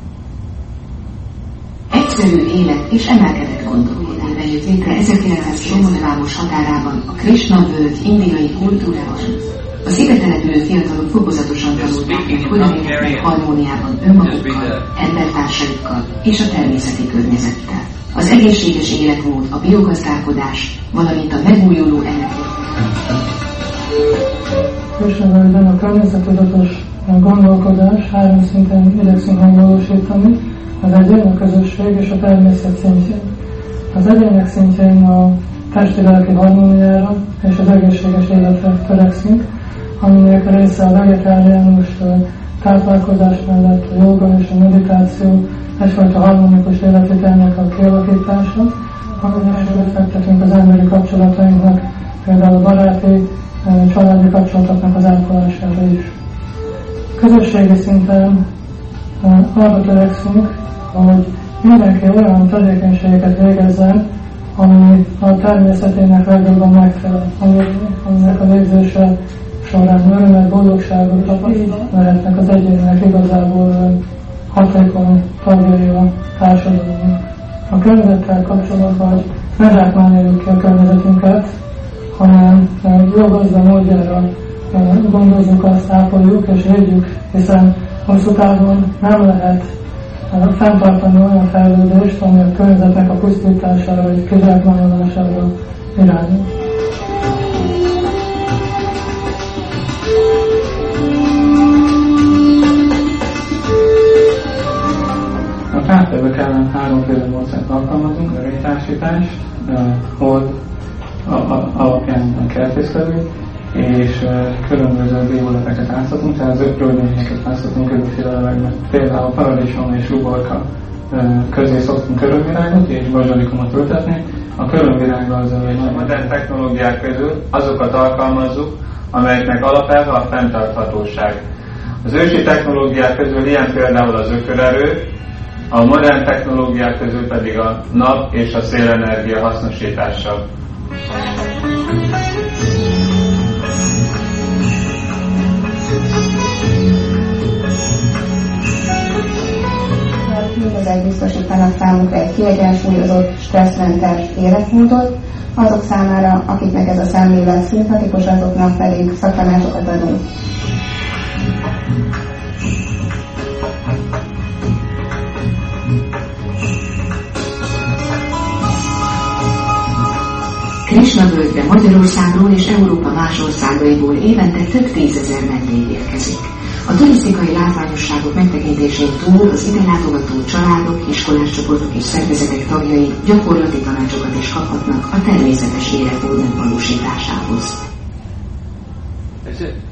[SPEAKER 6] Egyszerű élet és emelkedett gondolkodásban jött létre ezerkilencszáz kilencven határában a Krishna völgy indiai kultúrában. A szépen települő fiatalok fokozatosan tanulták meg, hogyan élhetnek harmóniában önmagukkal, embertársaikkal és a természeti környezettel. Az egészséges életmód, a biogazdálkodás, valamint a megújuló energiaforrások.
[SPEAKER 7] Krishna völgyben a környezettudatos gondolkodás három szinten igyekszünk megvalósítani: az egyén, a közösség és a természet szintjén. Az egyének szintjén a testi-lelki harmóniára és az egészséges életre törekszünk, aminek a része a vegetáriánus táplálkozás mellett a jóga és a meditáció, egyfajta harmonikus életvitelnek a kialakítása, aminek sokat fektetünk az emberi kapcsolatainknak, például a baráti, családi kapcsolatoknak az ápolására is. Közösségi szinten arra törekszünk, hogy mindenki olyan tevékenységeket végezzen, ami a természetének legjobban megfelel, aminek a végzése során örömet, boldogságot tapasztal, lehetnek az egyének igazából hatékony tagjai a társadalomnak. A környezettel kapcsolatban, hogy ne zsákmányoljuk ki a környezetünket, hanem jó gazda módjára gondozzuk azt, ápoljuk és védjük, hiszen hosszú távon nem lehet fenntartani olyan fejlődést, ami a környezetnek a pusztítására vagy kizsákmányolására irányul.
[SPEAKER 8] A kártevők ellen háromféle módszert alkalmazunk: a rétásítás, hold alapján a kertészkedő, és különböző bíróleteket áztatunk, tehát az ökrődményeket áztatunk különféle levegben. Például a paradicsom és uborka közé szoktunk körömvirágot és bazsalikumot ültetni. A körömvirág az a modern technológiák közül azokat alkalmazzuk, amelyeknek alapelve a fenntarthatóság. Az ősi technológiák közül ilyen például az ökörerő, a modern technológiák közül pedig a nap és a szélenergia hasznosítása.
[SPEAKER 9] Mindezek biztosítanak számukra egy kiegyensúlyozott, stresszmentes életmódot, azok számára, akiknek ez a szemlélet szimpatikus, azoknak pedig szaktanácsokat adunk.
[SPEAKER 6] Krishna völgybe Magyarországról és Európa más országaiból évente több tízezer vendég érkezik. A turisztikai látványosságok megtekintésén túl az ide látogató családok, iskolás csoportok és szervezetek tagjai gyakorlati tanácsokat is kaphatnak a a természetes életmód megvalósításához.
[SPEAKER 1] That's it.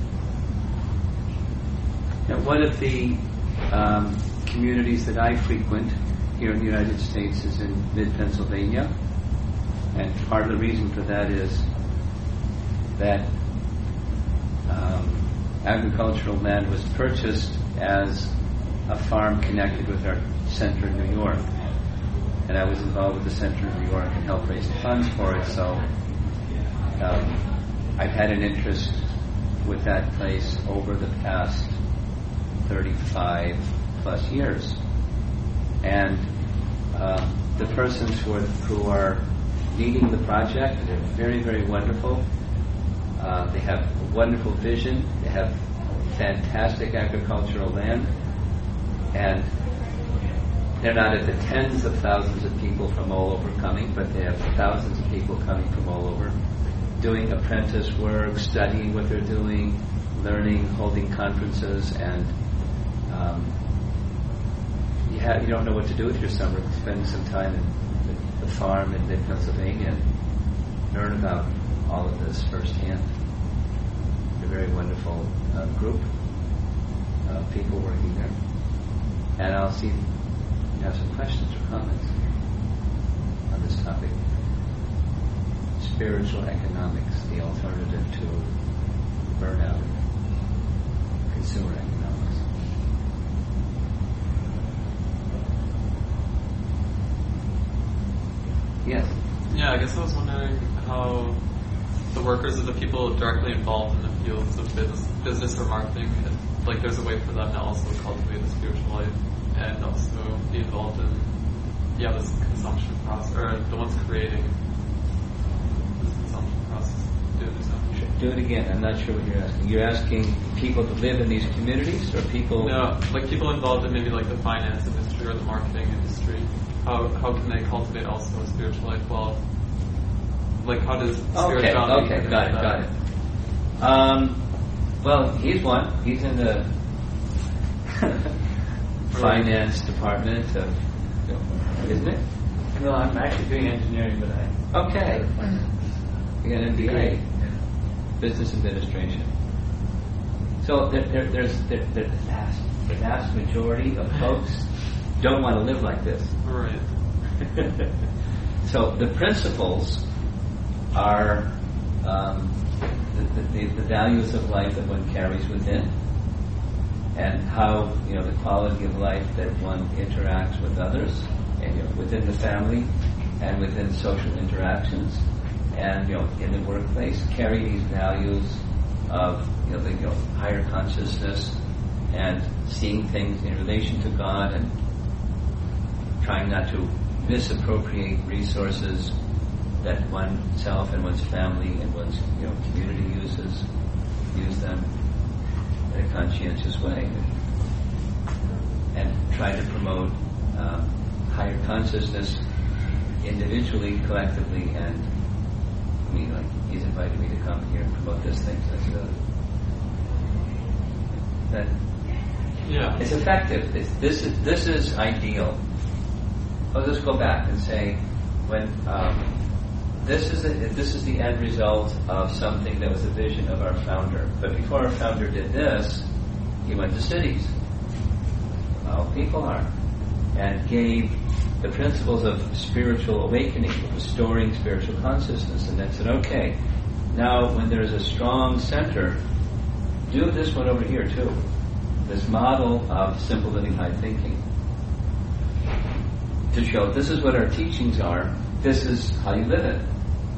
[SPEAKER 1] Now, one of the um, communities that I frequent here in the United States is in mid-Pennsylvania, and part of the reason for that is that um, agricultural land was purchased as a farm connected with our center in New York, and I was involved with the center in New York and helped raise funds for it, so um, I've had an interest with that place over the past thirty-five plus years. And um, the persons who are, who are leading the project, they're very, very wonderful. Uh, they have a wonderful vision. They have fantastic agricultural land. And they're not at the tens of thousands of people from all over coming, but they have thousands of people coming from all over, doing apprentice work, studying what they're doing, learning, holding conferences, and um, you, have, you don't know what to do with your summer. Spend some time in the, the farm in mid-Pennsylvania and learn about all of this firsthand. They're a very wonderful uh, group of people working there. And I'll see if you have some questions or comments on this topic. Spiritual economics, the alternative to burnout, consumer economics. Yes?
[SPEAKER 10] Yeah, I guess I was wondering how the workers or the people directly involved in the fields of business, business or marketing, if, like there's a way for them to also cultivate the spiritual life and also be involved in, yeah, this consumption process, or the ones creating this consumption process. Do it yourself.
[SPEAKER 1] Do it again. I'm not sure what you're asking. You're asking people to live in these communities, or people?
[SPEAKER 10] No, like people involved in maybe like the finance industry or the marketing industry. How how can they cultivate also a spiritual life? Well, like how does
[SPEAKER 1] Okay,
[SPEAKER 10] spirituality?
[SPEAKER 1] okay, got it, got it. Um, well, he's one. He's in the finance department of, isn't it?
[SPEAKER 2] No, I'm actually doing engineering, but I...
[SPEAKER 1] Okay. You got an M B A, business administration. So there, there, there's there, there's the vast, the vast majority of folks don't want to live like this.
[SPEAKER 10] Right.
[SPEAKER 1] So the principles are um, the, the, the values of life that one carries within, and how, you know, the quality of life that one interacts with others, and, you know, within the family and within social interactions, and, you know, in the workplace, carry these values of, you know, the, you know, higher consciousness and seeing things in relation to God, and trying not to misappropriate resources that oneself and one's family and one's, you know, community uses, use them in a conscientious way, and try to promote um, higher consciousness individually, collectively, and I mean, like, he's invited me to come here and promote this thing, so that's a, that
[SPEAKER 10] Yeah.
[SPEAKER 1] it's effective. It's, this is this is ideal. I'll just go back and say, when um, this is a, this is the end result of something that was a vision of our founder. But before our founder did this, he went to cities. Well, people are, and gave the principles of spiritual awakening, of restoring spiritual consciousness, and then said, okay, now when there's a strong center, do this one over here too. This model of simple living, high thinking, to show this is what our teachings are, this is how you live it.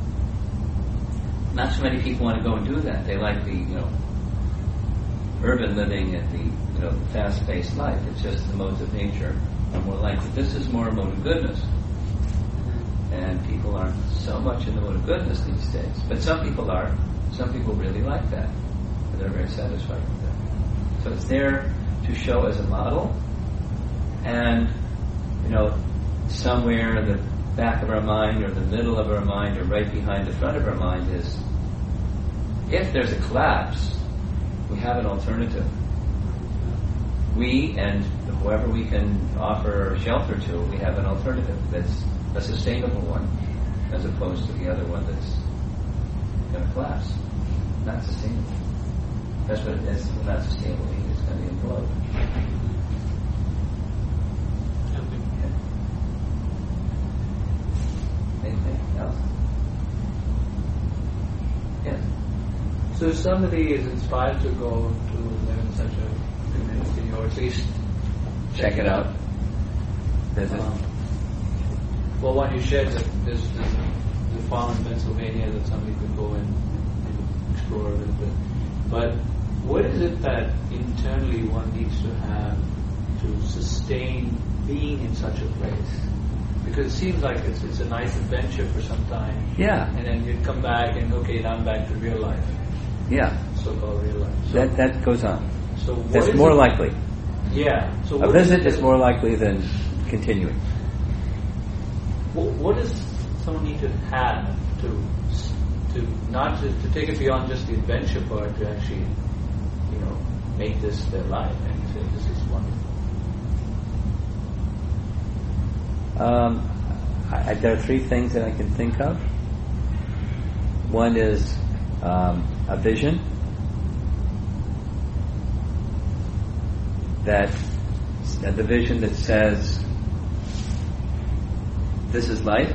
[SPEAKER 1] Not so many people want to go and do that. They like the, you know, urban living and the, you know, fast-paced life. It's just the modes of nature are more likely. This is more a mode of goodness. And people aren't so much in the mode of goodness these days. But some people are. Some people really like that. And they're very satisfied with that. So it's there to show as a model. And, you know, somewhere in the back of our mind or the middle of our mind or right behind the front of our mind is, if there's a collapse, we have an alternative. We and whoever we can offer shelter to, we have an alternative that's a sustainable one. as opposed to the other one that's going to collapse. Not sustainable. That's what it is. Not sustainable. It's going to implode. Anything else? Yes.
[SPEAKER 2] So if somebody is inspired to go to live in such a community, or at least
[SPEAKER 1] check it out. There's
[SPEAKER 2] um, well, one you shared that there's, there's a farm in Pennsylvania that somebody could go and, and explore a little bit. But what is it that internally one needs to have to sustain being in such a place? Because it seems like it's it's a nice adventure for some time.
[SPEAKER 1] Yeah.
[SPEAKER 2] And then you'd come back and, okay, now I'm back to real life.
[SPEAKER 1] Yeah.
[SPEAKER 2] So-called real life. So,
[SPEAKER 1] that that goes on.
[SPEAKER 2] So what
[SPEAKER 1] That's
[SPEAKER 2] is
[SPEAKER 1] more
[SPEAKER 2] it?
[SPEAKER 1] likely.
[SPEAKER 2] Yeah. So
[SPEAKER 1] A
[SPEAKER 2] what
[SPEAKER 1] visit
[SPEAKER 2] is,
[SPEAKER 1] is more likely than continuing.
[SPEAKER 2] What, what does someone need to have to to not to, to take it beyond just the adventure part, to actually, you know, make this their life and say this is wonderful?
[SPEAKER 1] Um, I, there are three things that I can think of. One is um, a vision that uh, the vision that says this is life.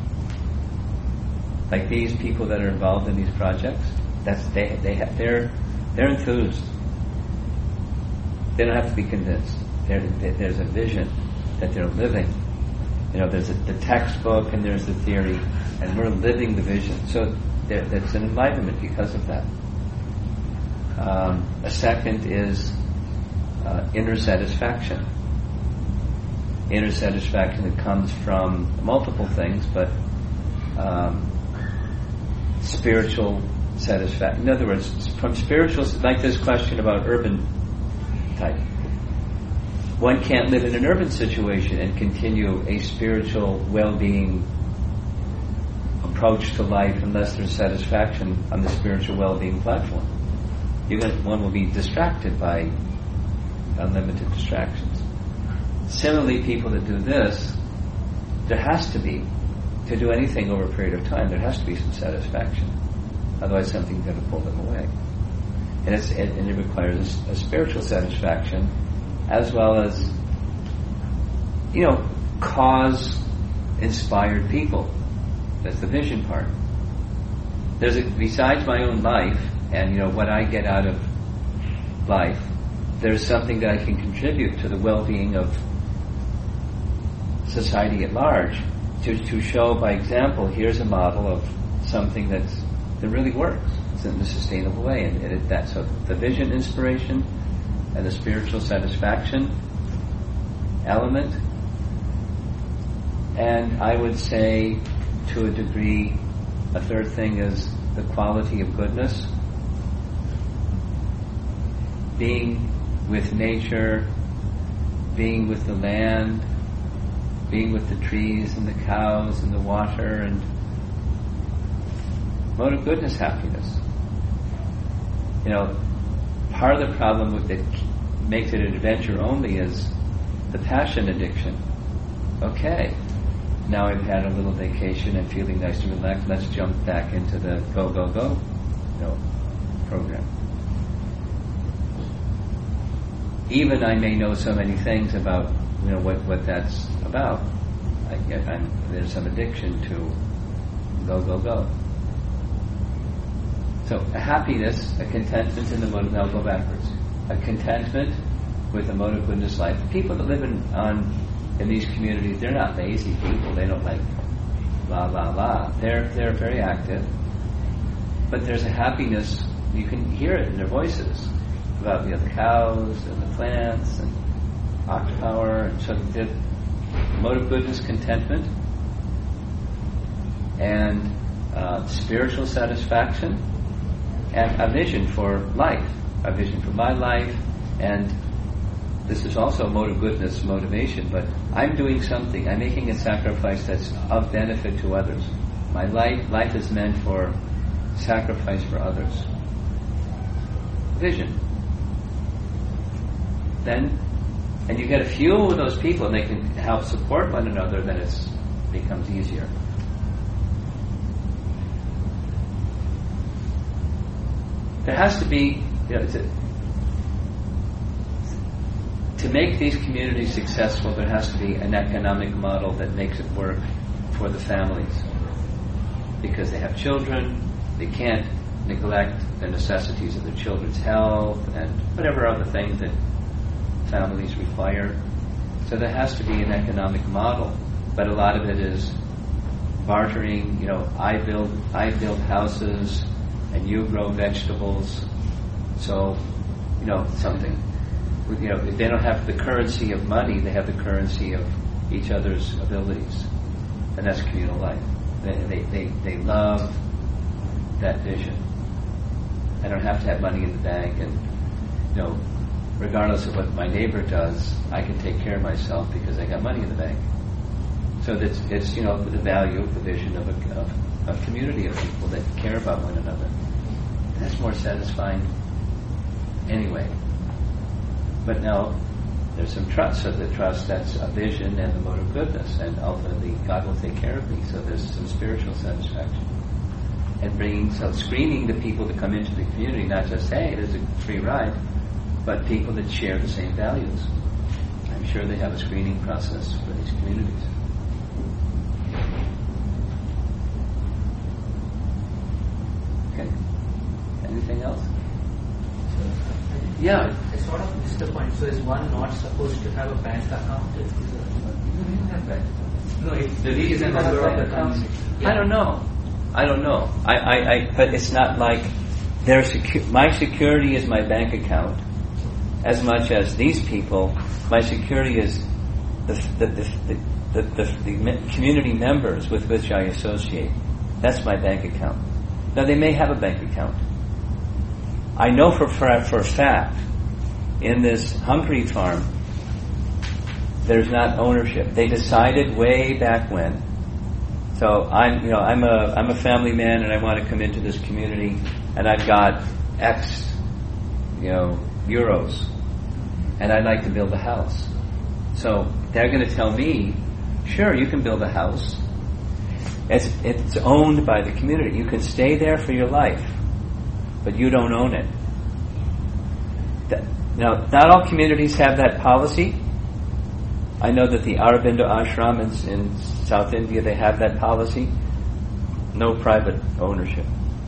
[SPEAKER 1] Like these people that are involved in these projects, that's they they have, they're they're enthused. They don't have to be convinced. They're, they, there's a vision that they're living. You know, there's a, the textbook and there's the theory, and we're living the vision. So there, that's an enlightenment because of that. Um, a second is uh, inner satisfaction. Inner satisfaction that comes from multiple things, but um, spiritual satisfaction. In other words, from spiritual, like this question about urban type. One can't live in an urban situation and continue a spiritual well-being approach to life unless there's satisfaction on the spiritual well-being platform. You're gonna, one will be distracted by unlimited distractions. Similarly, people that do this, there has to be, to do anything over a period of time, there has to be some satisfaction. Otherwise something's going to pull them away. And, it's, it, and it requires a, a spiritual satisfaction as well as, you know, cause-inspired people. That's the vision part. There's a, besides my own life and, you know, what I get out of life, there's something that I can contribute to the well-being of society at large, to, to show by example, here's a model of something that's, that really works. It's in a sustainable way. And it, that's so the vision, inspiration, and the spiritual satisfaction element. And I would say, to a degree, a third thing is the quality of goodness. Being with nature, being with the land, being with the trees and the cows and the water, and mode of goodness happiness. You know, part of the problem with it makes it an adventure only is the passion addiction. Okay, now I've had a little vacation and feeling nice and relaxed, let's jump back into the go, go, go, you know, program. Even I may know so many things about, you know, what, what that's about. I get, I'm, there's some addiction to go, go, go. So a happiness, a contentment in the mode of, now I'll go backwards. A contentment with the mode of goodness life. People that live in on in these communities, they're not lazy people. They don't like la la la. They're they're very active. But there's a happiness, you can hear it in their voices, about the other cows and the plants and octopower, and so the mode of goodness, contentment, and uh, spiritual satisfaction, and a vision for life, a vision for my life. And this is also a mode of goodness motivation, but I'm doing something, I'm making a sacrifice that's of benefit to others. My life, life is meant for sacrifice for others. Vision. Then, and you get a few of those people and they can help support one another, then it becomes easier. there has to be, you know, to, to make these communities successful, there has to be an economic model that makes it work for the families. Because they have children, they can't neglect the necessities of their children's health and whatever other things that families require. So there has to be an economic model, but a lot of it is bartering. You know, I build I build houses and you grow vegetables. So, you know, something. You know, they don't have the currency of money; they have the currency of each other's abilities, and that's communal life. They they they, they love that vision. I don't have to have money in the bank, and you know, regardless of what my neighbor does, I can take care of myself because I got money in the bank. So that's it's you know the value of the vision of a, of a community of people that care about one another. And that's more satisfying anyway. But now there's some trust. So the trust, that's a vision and the mode of goodness, and ultimately God will take care of me. So there's some spiritual satisfaction. And bringing, so screening the people to come into the community, not just, hey, there's a free ride, but people that share the same values. I'm sure they have a screening process for these communities. Okay. Anything else? Yeah.
[SPEAKER 11] I sort of missed the point. So is one not supposed to have a bank account? If
[SPEAKER 1] You don't have bank account.
[SPEAKER 11] No, if the league is a member of the council.
[SPEAKER 1] I don't know. I don't know. I, I, I but it's not like their secu- my security is my bank account as much as these people. My security is the the the, the, the, the, the community members with which I associate. That's my bank account. Now they may have a bank account. I know for for, for a fact in this Humphrey farm there's not ownership. They decided way back when. So I'm, you know, I'm a I'm a family man, and I want to come into this community, and I've got X, you know, euros, and I'd like to build a house. So they're going to tell me, sure, you can build a house. It's it's owned by the community. You can stay there for your life, but you don't own it. That, now, not all communities have that policy. I know that the Aurobindo Ashram in, in South India, they have that policy. No private ownership.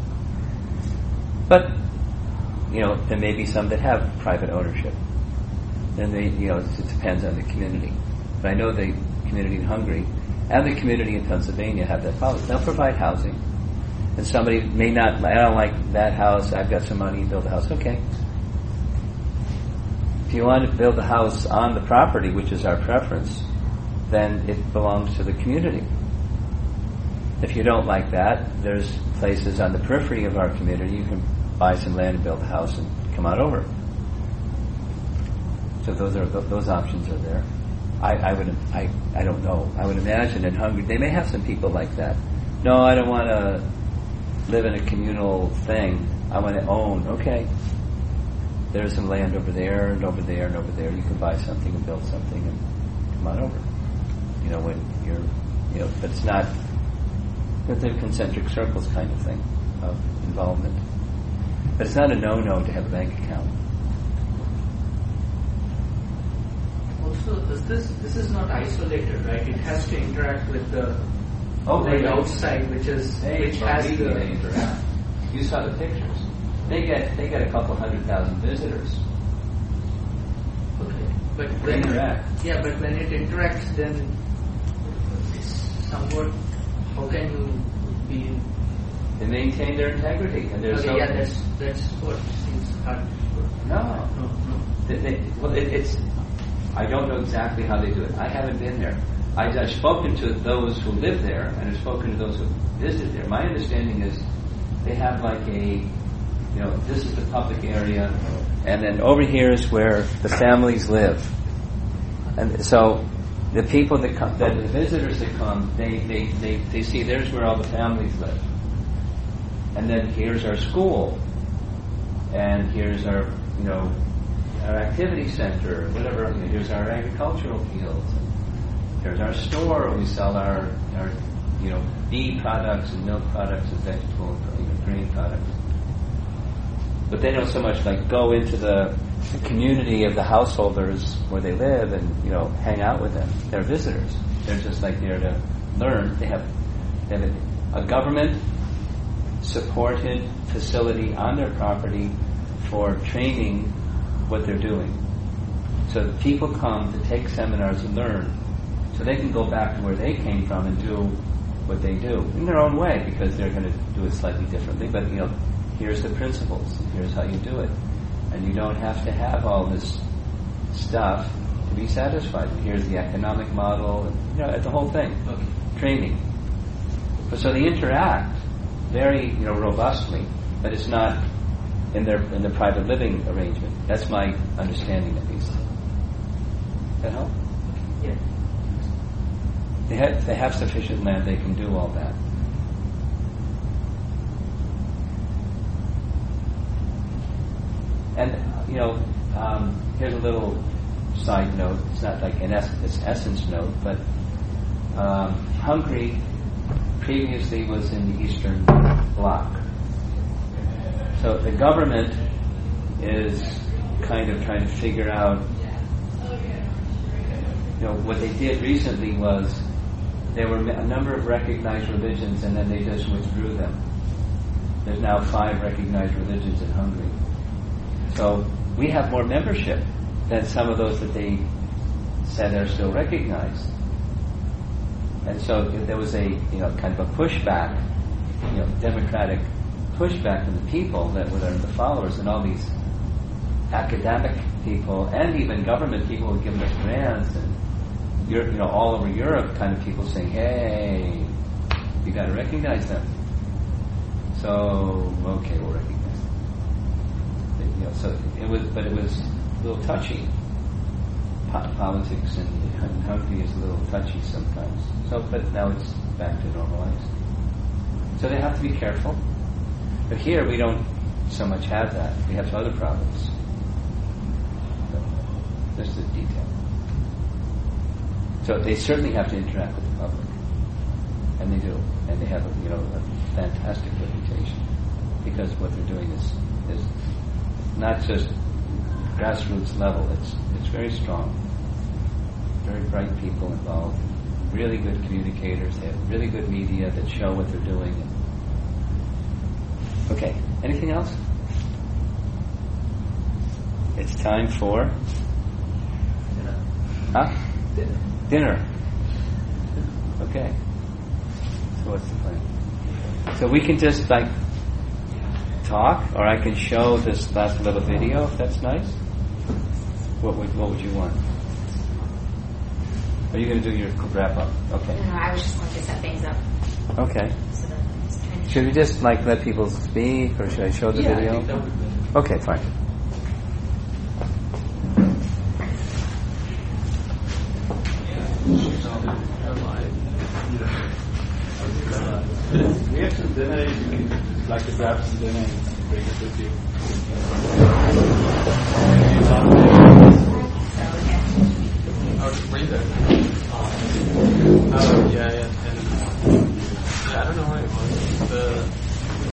[SPEAKER 1] But, you know, there may be some that have private ownership. Then they, you know, it depends on the community. But I know the community in Hungary and the community in Pennsylvania have that policy. They'll provide housing. And somebody may not, I don't like that house, I've got some money, build a house. Okay. If you want to build a house on the property, which is our preference, then it belongs to the community. If you don't like that, there's places on the periphery of our community you can buy some land and build a house and come on over. So those are those options are there. I, I would I I don't know. I would imagine in Hungary they may have some people like that. No, I don't want to live in a communal thing. I want to own. Okay. There's some land over there and over there and over there. You can buy something and build something and come on over. You know, when you're, you know, but it's not, it's a concentric circles kind of thing of involvement. But it's not a no-no to have a bank account.
[SPEAKER 11] Also, is this this is not isolated, right? It has to interact with the
[SPEAKER 1] oh,
[SPEAKER 11] the outside, which is
[SPEAKER 1] they,
[SPEAKER 11] which has the.
[SPEAKER 1] They interact. You saw the pictures. They get they get a couple hundred thousand visitors.
[SPEAKER 11] Okay, but
[SPEAKER 1] They
[SPEAKER 11] when
[SPEAKER 1] interact.
[SPEAKER 11] yeah, but when it interacts, then it's somewhat. How can you be?
[SPEAKER 1] They maintain their integrity, and there's
[SPEAKER 11] Okay,
[SPEAKER 1] no.
[SPEAKER 11] yeah, that's that's what seems hard.
[SPEAKER 1] No,
[SPEAKER 11] No, no.
[SPEAKER 1] They, they, well, it, it's. I don't know exactly how they do it. I haven't been there. I, I've spoken to those who live there, and I've spoken to those who visited there. My understanding is they have like a. You know, this is the public area, and then over here is where the families live. And so, the people that come, the, the visitors that come, they, they, they, they see there's where all the families live. And then here's our school, and here's our, you know, our activity center, whatever. You know, here's our agricultural fields. And here's our store. We sell our, our, you know, bee products and milk products and vegetable, you know, grain products. but they don't so much like go into the community of the householders where they live and, you know, hang out with them. They're visitors. They're just like there to learn. They have, they have a, a government supported facility on their property for training what they're doing. So people come to take seminars and learn, so they can go back to where they came from and do what they do in their own way, because they're going to do it slightly differently. But, you know, here's the principles. Here's how you do it, and you don't have to have all this stuff to be satisfied. Here's the economic model, and, you know, the whole thing. Okay. Training. But so they interact very, you know, robustly, but it's not in their in the private living arrangement. That's my understanding, at least. That help?
[SPEAKER 11] Yeah.
[SPEAKER 1] They have they have sufficient land. They can do all that. And, you know, um, here's a little side note. It's not like an es- it's essence note, but um, Hungary previously was in the Eastern Bloc. So the government is kind of trying to figure out, you know, what they did recently was there were a number of recognized religions, and then they just withdrew them. There's now five recognized religions in Hungary. So we have more membership than some of those that they said are still recognized. And so there was a, you know, kind of a pushback, you know, democratic pushback from the people that were the followers, and all these academic people and even government people were giving us grants, and Europe, you know, all over Europe, kind of people saying, "Hey, you got to recognize them." So okay, we'll recognize them. You know, so it was, but it was a little touchy. Po- politics in, in Hungary is a little touchy sometimes. So, but now it's back to normalized. So they have to be careful. But here we don't so much have that. We have other problems. So, this is the detail. So they certainly have to interact with the public, and they do, and they have a, you know, a fantastic reputation, because what they're doing is is not just grassroots level. It's it's very strong. Very bright people involved. Really good communicators. They have really good media that show what they're doing. Okay. Anything else? It's time for
[SPEAKER 11] Dinner.
[SPEAKER 1] Huh?
[SPEAKER 11] Dinner.
[SPEAKER 1] Dinner. Okay. So what's the plan? So we can just like talk, or I can show this last little video if that's nice. What would what would you want? Are you going to do your wrap up? Okay.
[SPEAKER 12] No, I was just going to set things up.
[SPEAKER 1] Okay.
[SPEAKER 12] So that it's kind of
[SPEAKER 1] Should we just like let people speak, or should I show the
[SPEAKER 2] Yeah,
[SPEAKER 1] video?
[SPEAKER 2] I think that would be better.
[SPEAKER 1] Okay, fine.
[SPEAKER 13] We have some dinner. You can like to grab some dinner and bring it with you.